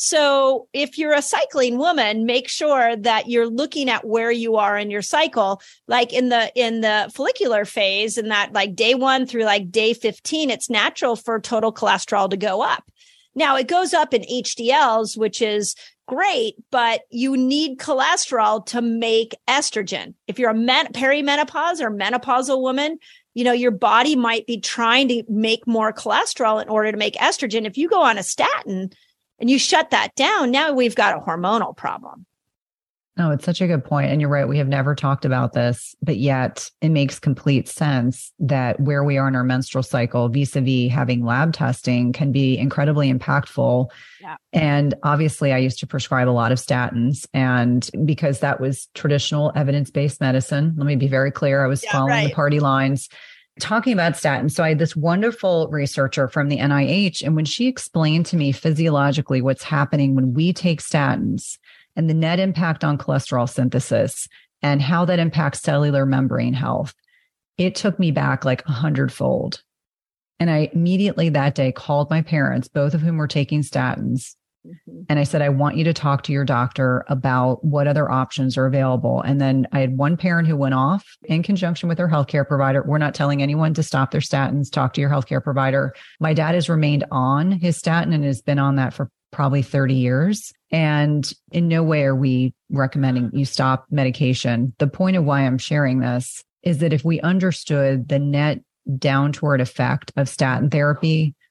So if you're a cycling woman, make sure that you're looking at where you are in your cycle, like in the follicular phase, and that like day 1 through like day 15, it's natural for total cholesterol to go up. Now it goes up in HDLs, which is great, but you need cholesterol to make estrogen. If you're a perimenopause or menopausal woman, your body might be trying to make more cholesterol in order to make estrogen. If you go on a statin and you shut that down, now we've got a hormonal problem. No, it's such a good point. And you're right. We have never talked about this, but yet it makes complete sense that where we are in our menstrual cycle vis-a-vis having lab testing can be incredibly impactful. Yeah. And obviously I used to prescribe a lot of statins, and because that was traditional evidence-based medicine, let me be very clear. I was following the party lines. Talking about statins. So I had this wonderful researcher from the NIH, and when she explained to me physiologically what's happening when we take statins and the net impact on cholesterol synthesis and how that impacts cellular membrane health, it took me back like 100-fold. And I immediately that day called my parents, both of whom were taking statins. Mm-hmm. And I said, I want you to talk to your doctor about what other options are available. And then I had one parent who went off in conjunction with her healthcare provider. We're not telling anyone to stop their statins. Talk to your healthcare provider. My dad has remained on his statin and has been on that for probably 30 years. And in no way are we recommending you stop medication. The point of why I'm sharing this is that if we understood the net downward effect of statin therapy,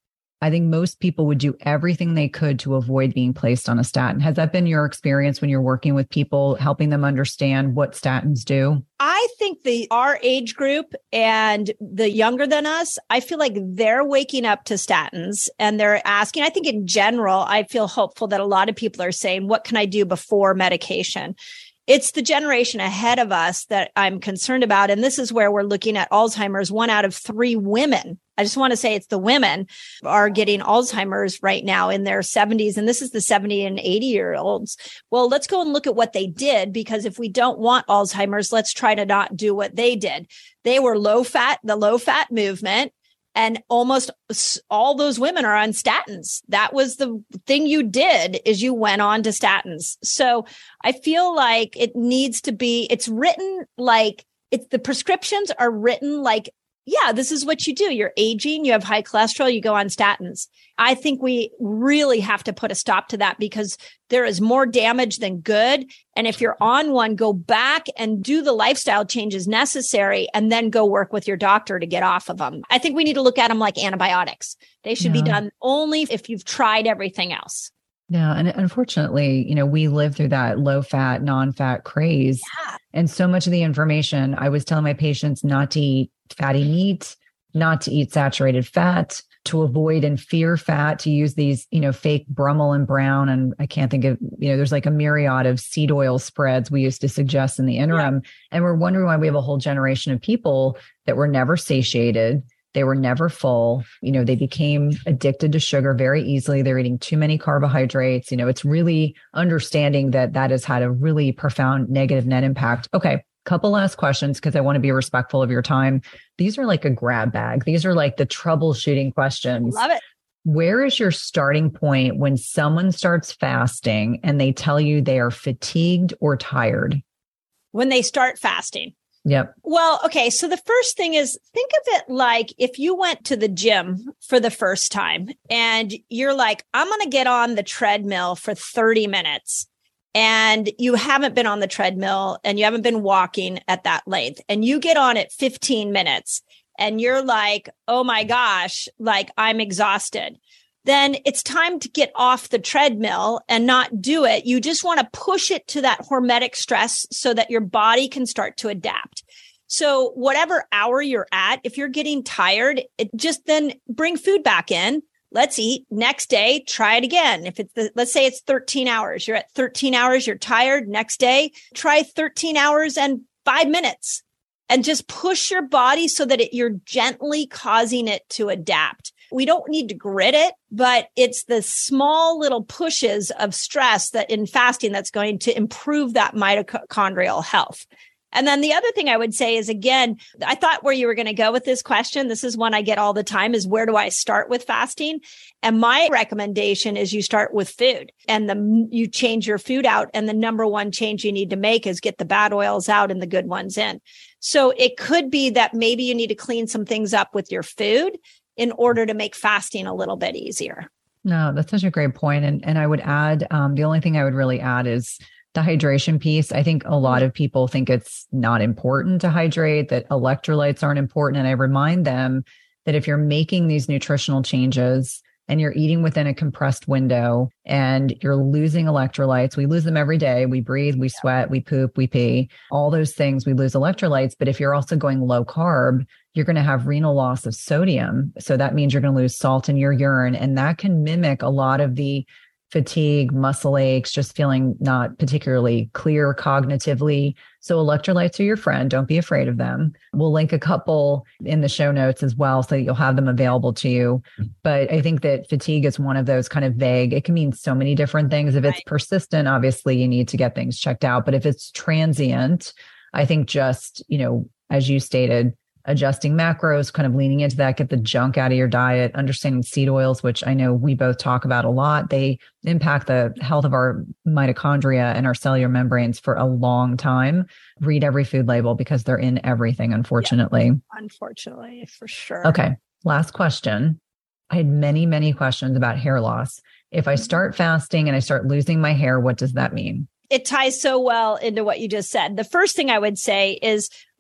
I think most people would do everything they could to avoid being placed on a statin. Has that been your experience when you're working with people, helping them understand what statins do? I think our age group and the younger than us, I feel like they're waking up to statins and they're asking. I think in general, I feel hopeful that a lot of people are saying, what can I do before medication? It's the generation ahead of us that I'm concerned about. And this is where we're looking at Alzheimer's. 1 out of 3 women, I just want to say it's the women, are getting Alzheimer's right now in their 70s. And this is the 70 and 80-year-olds. Well, let's go and look at what they did, because if we don't want Alzheimer's, let's try to not do what they did. They were the low fat movement. And almost all those women are on statins. That was the thing you did, is you went on to statins. So I feel like it needs to be, it's written like, the prescriptions are written like, yeah, this is what you do. You're aging, you have high cholesterol, you go on statins. I think we really have to put a stop to that, because there is more damage than good. And if you're on one, go back and do the lifestyle changes necessary, and then go work with your doctor to get off of them. I think we need to look at them like antibiotics. They should be done only if you've tried everything else. Yeah. And unfortunately, we live through that low fat, non-fat craze. Yeah. And so much of the information, I was telling my patients not to eat fatty meat, not to eat saturated fat, to avoid and fear fat, to use these, fake Brummel and Brown. And I can't think of, there's like a myriad of seed oil spreads we used to suggest in the interim. Yeah. And we're wondering why we have a whole generation of people that were never satiated. They were never full. They became addicted to sugar very easily. They're eating too many carbohydrates. It's really understanding that has had a really profound negative net impact. Okay. Couple last questions, because I want to be respectful of your time. These are like a grab bag. These are like the troubleshooting questions. Love it. Where is your starting point when someone starts fasting and they tell you they are fatigued or tired? When they start fasting. Yep. Well, okay. So the first thing is, think of it like if you went to the gym for the first time and you're like, I'm going to get on the treadmill for 30 minutes. And you haven't been on the treadmill and you haven't been walking at that length, and you get on at 15 minutes and you're like, oh my gosh, like I'm exhausted. Then it's time to get off the treadmill and not do it. You just want to push it to that hormetic stress so that your body can start to adapt. So whatever hour you're at, if you're getting tired, just then bring food back in. Let's eat. Next day, try it again. If let's say it's 13 hours, you're at 13 hours, you're tired. Next day, try 13 hours and 5 minutes, and just push your body so that you're gently causing it to adapt. We don't need to grit it, but it's the small little pushes of stress that in fasting that's going to improve that mitochondrial health. And then the other thing I would say is, again, I thought where you were going to go with this question, this is one I get all the time, is where do I start with fasting? And my recommendation is you start with food, and you change your food out. And the number one change you need to make is get the bad oils out and the good ones in. So it could be that maybe you need to clean some things up with your food in order to make fasting a little bit easier. No, that's such a great point. And I would add, the only thing I would really add is the hydration piece. I think a lot of people think it's not important to hydrate, that electrolytes aren't important. And I remind them that if you're making these nutritional changes and you're eating within a compressed window and you're losing electrolytes, we lose them every day. We breathe, we sweat, we poop, we pee, all those things, we lose electrolytes. But if you're also going low carb, you're going to have renal loss of sodium. So that means you're going to lose salt in your urine. And that can mimic a lot of the fatigue, muscle aches, just feeling not particularly clear cognitively. So electrolytes are your friend. Don't be afraid of them. We'll link a couple in the show notes as well so that you'll have them available to you. But I think that fatigue is one of those kind of vague. It can mean so many different things. If it's persistent, obviously you need to get things checked out. But if it's transient, I think just, as you stated, adjusting macros, kind of leaning into that, get the junk out of your diet, understanding seed oils, which I know we both talk about a lot. They impact the health of our mitochondria and our cellular membranes for a long time. Read every food label because they're in everything, unfortunately. Yeah, unfortunately, for sure. Okay. Last question. I had many, many questions about hair loss. If I start fasting and I start losing my hair, what does that mean? It ties so well into what you just said. The first thing I would say is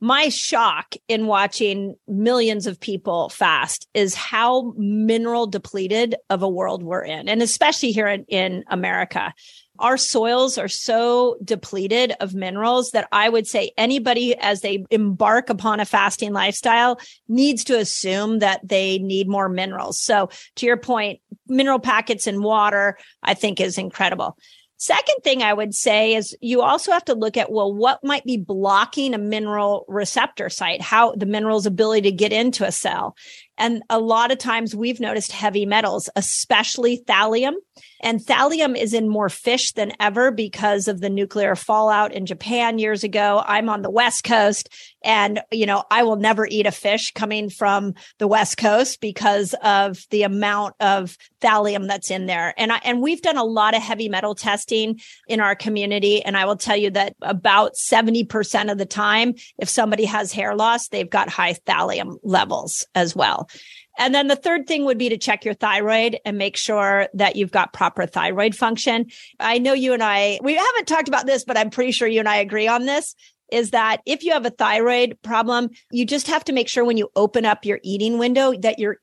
my shock in watching millions of people fast is how mineral depleted of a world we're in. And especially here in America, our soils are so depleted of minerals that I would say anybody, as they embark upon a fasting lifestyle, needs to assume that they need more minerals. So to your point, mineral packets in water, I think is incredible. Second thing I would say is you also have to look at, well, what might be blocking a mineral receptor site, how the mineral's ability to get into a cell. And a lot of times we've noticed heavy metals, especially thallium. And thallium is in more fish than ever because of the nuclear fallout in Japan years ago. I'm on the West Coast and, I will never eat a fish coming from the West Coast because of the amount of thallium that's in there. And we've done a lot of heavy metal testing in our community. And I will tell you that about 70% of the time, if somebody has hair loss, they've got high thallium levels as well. And then the third thing would be to check your thyroid and make sure that you've got proper thyroid function. I know you and we haven't talked about this, but I'm pretty sure you and I agree on this, is that if you have a thyroid problem, you just have to make sure when you open up your eating window that you're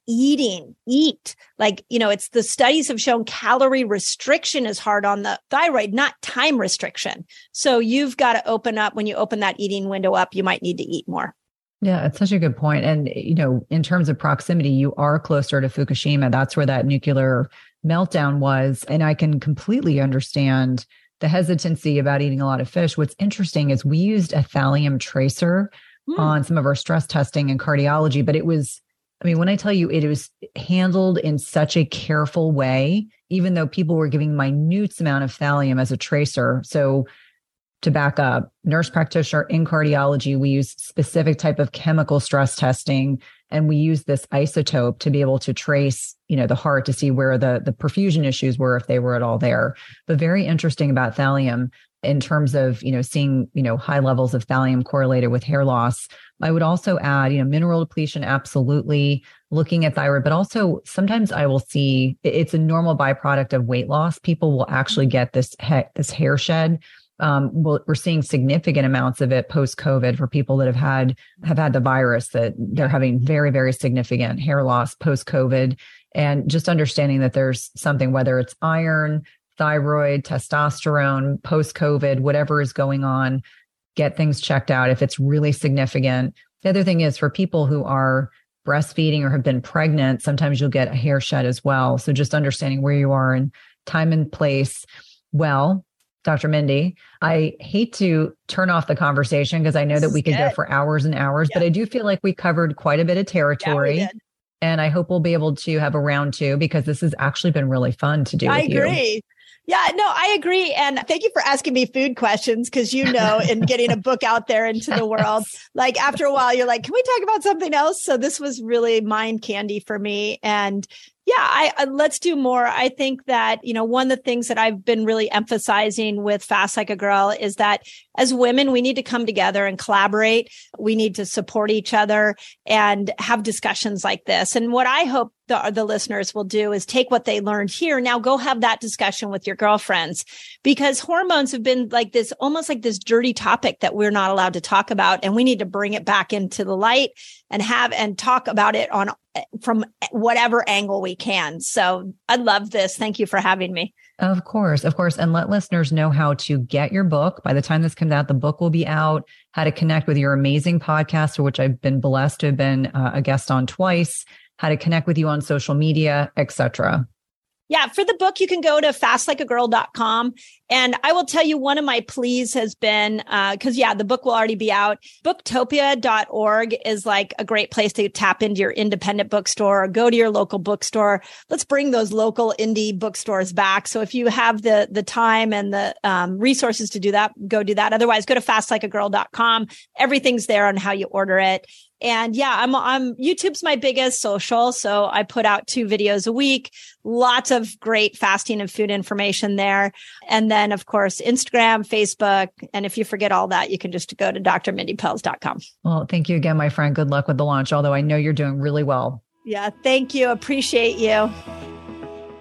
eat. Like, it's the studies have shown calorie restriction is hard on the thyroid, not time restriction. So you've got to open up, when you open that eating window up, you might need to eat more. Yeah, it's such a good point. And, in terms of proximity, you are closer to Fukushima. That's where that nuclear meltdown was. And I can completely understand the hesitancy about eating a lot of fish. What's interesting is we used a thallium tracer on some of our stress testing and cardiology, but when I tell you it was handled in such a careful way, even though people were giving minute amount of thallium as a tracer. So to back up, nurse practitioner in cardiology, we use specific type of chemical stress testing, and we use this isotope to be able to trace, the heart to see where the perfusion issues were, if they were at all there. But very interesting about thallium in terms of, seeing, high levels of thallium correlated with hair loss. I would also add, mineral depletion, absolutely, looking at thyroid, but also sometimes I will see it's a normal byproduct of weight loss. People will actually get this hair shed. We're seeing significant amounts of it post-COVID for people that have had the virus, that they're having very, very significant hair loss post-COVID. And just understanding that there's something, whether it's iron, thyroid, testosterone, post-COVID, whatever is going on, get things checked out if it's really significant. The other thing is for people who are breastfeeding or have been pregnant, sometimes you'll get a hair shed as well. So just understanding where you are and time and place. Well, Dr. Mindy, I hate to turn off the conversation because I know that we could go for hours and hours, but I do feel like we covered quite a bit of territory. Yeah, we did. And I hope we'll be able to have a round two because this has actually been really fun to do with you. I agree. Yeah, no, I agree. And thank you for asking me food questions because, in getting a book out there into the world, like after a while, you're like, can we talk about something else? So this was really mind candy for me. And yeah, let's do more. I think that, one of the things that I've been really emphasizing with Fast Like a Girl is that as women, we need to come together and collaborate. We need to support each other and have discussions like this. And what I hope the listeners will do is take what they learned here. Now go have that discussion with your girlfriends, because hormones have been like this, almost like this dirty topic that we're not allowed to talk about. And we need to bring it back into the light and talk about it from whatever angle we can. So I love this. Thank you for having me. Of course. And let listeners know how to get your book. By the time this comes out, the book will be out, how to connect with your amazing podcast, for which I've been blessed to have been a guest on twice, how to connect with you on social media, etc. Yeah, for the book, you can go to fastlikeagirl.com. And I will tell you, one of my pleas has been, the book will already be out. Booktopia.org is like a great place to tap into your independent bookstore or go to your local bookstore. Let's bring those local indie bookstores back. So if you have the time and the resources to do that, go do that. Otherwise, go to fastlikeagirl.com. Everything's there on how you order it. And yeah, I'm YouTube's my biggest social. So I put out 2 videos a week, lots of great fasting and food information there. And then of course, Instagram, Facebook. And if you forget all that, you can just go to drmindypelz.com. Well, thank you again, my friend. Good luck with the launch, although I know you're doing really well. Yeah. Thank you. Appreciate you.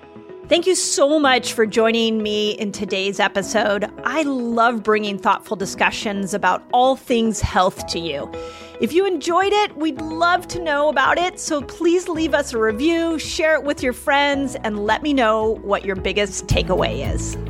Thank you so much for joining me in today's episode. I love bringing thoughtful discussions about all things health to you. If you enjoyed it, we'd love to know about it. So please leave us a review, share it with your friends, and let me know what your biggest takeaway is.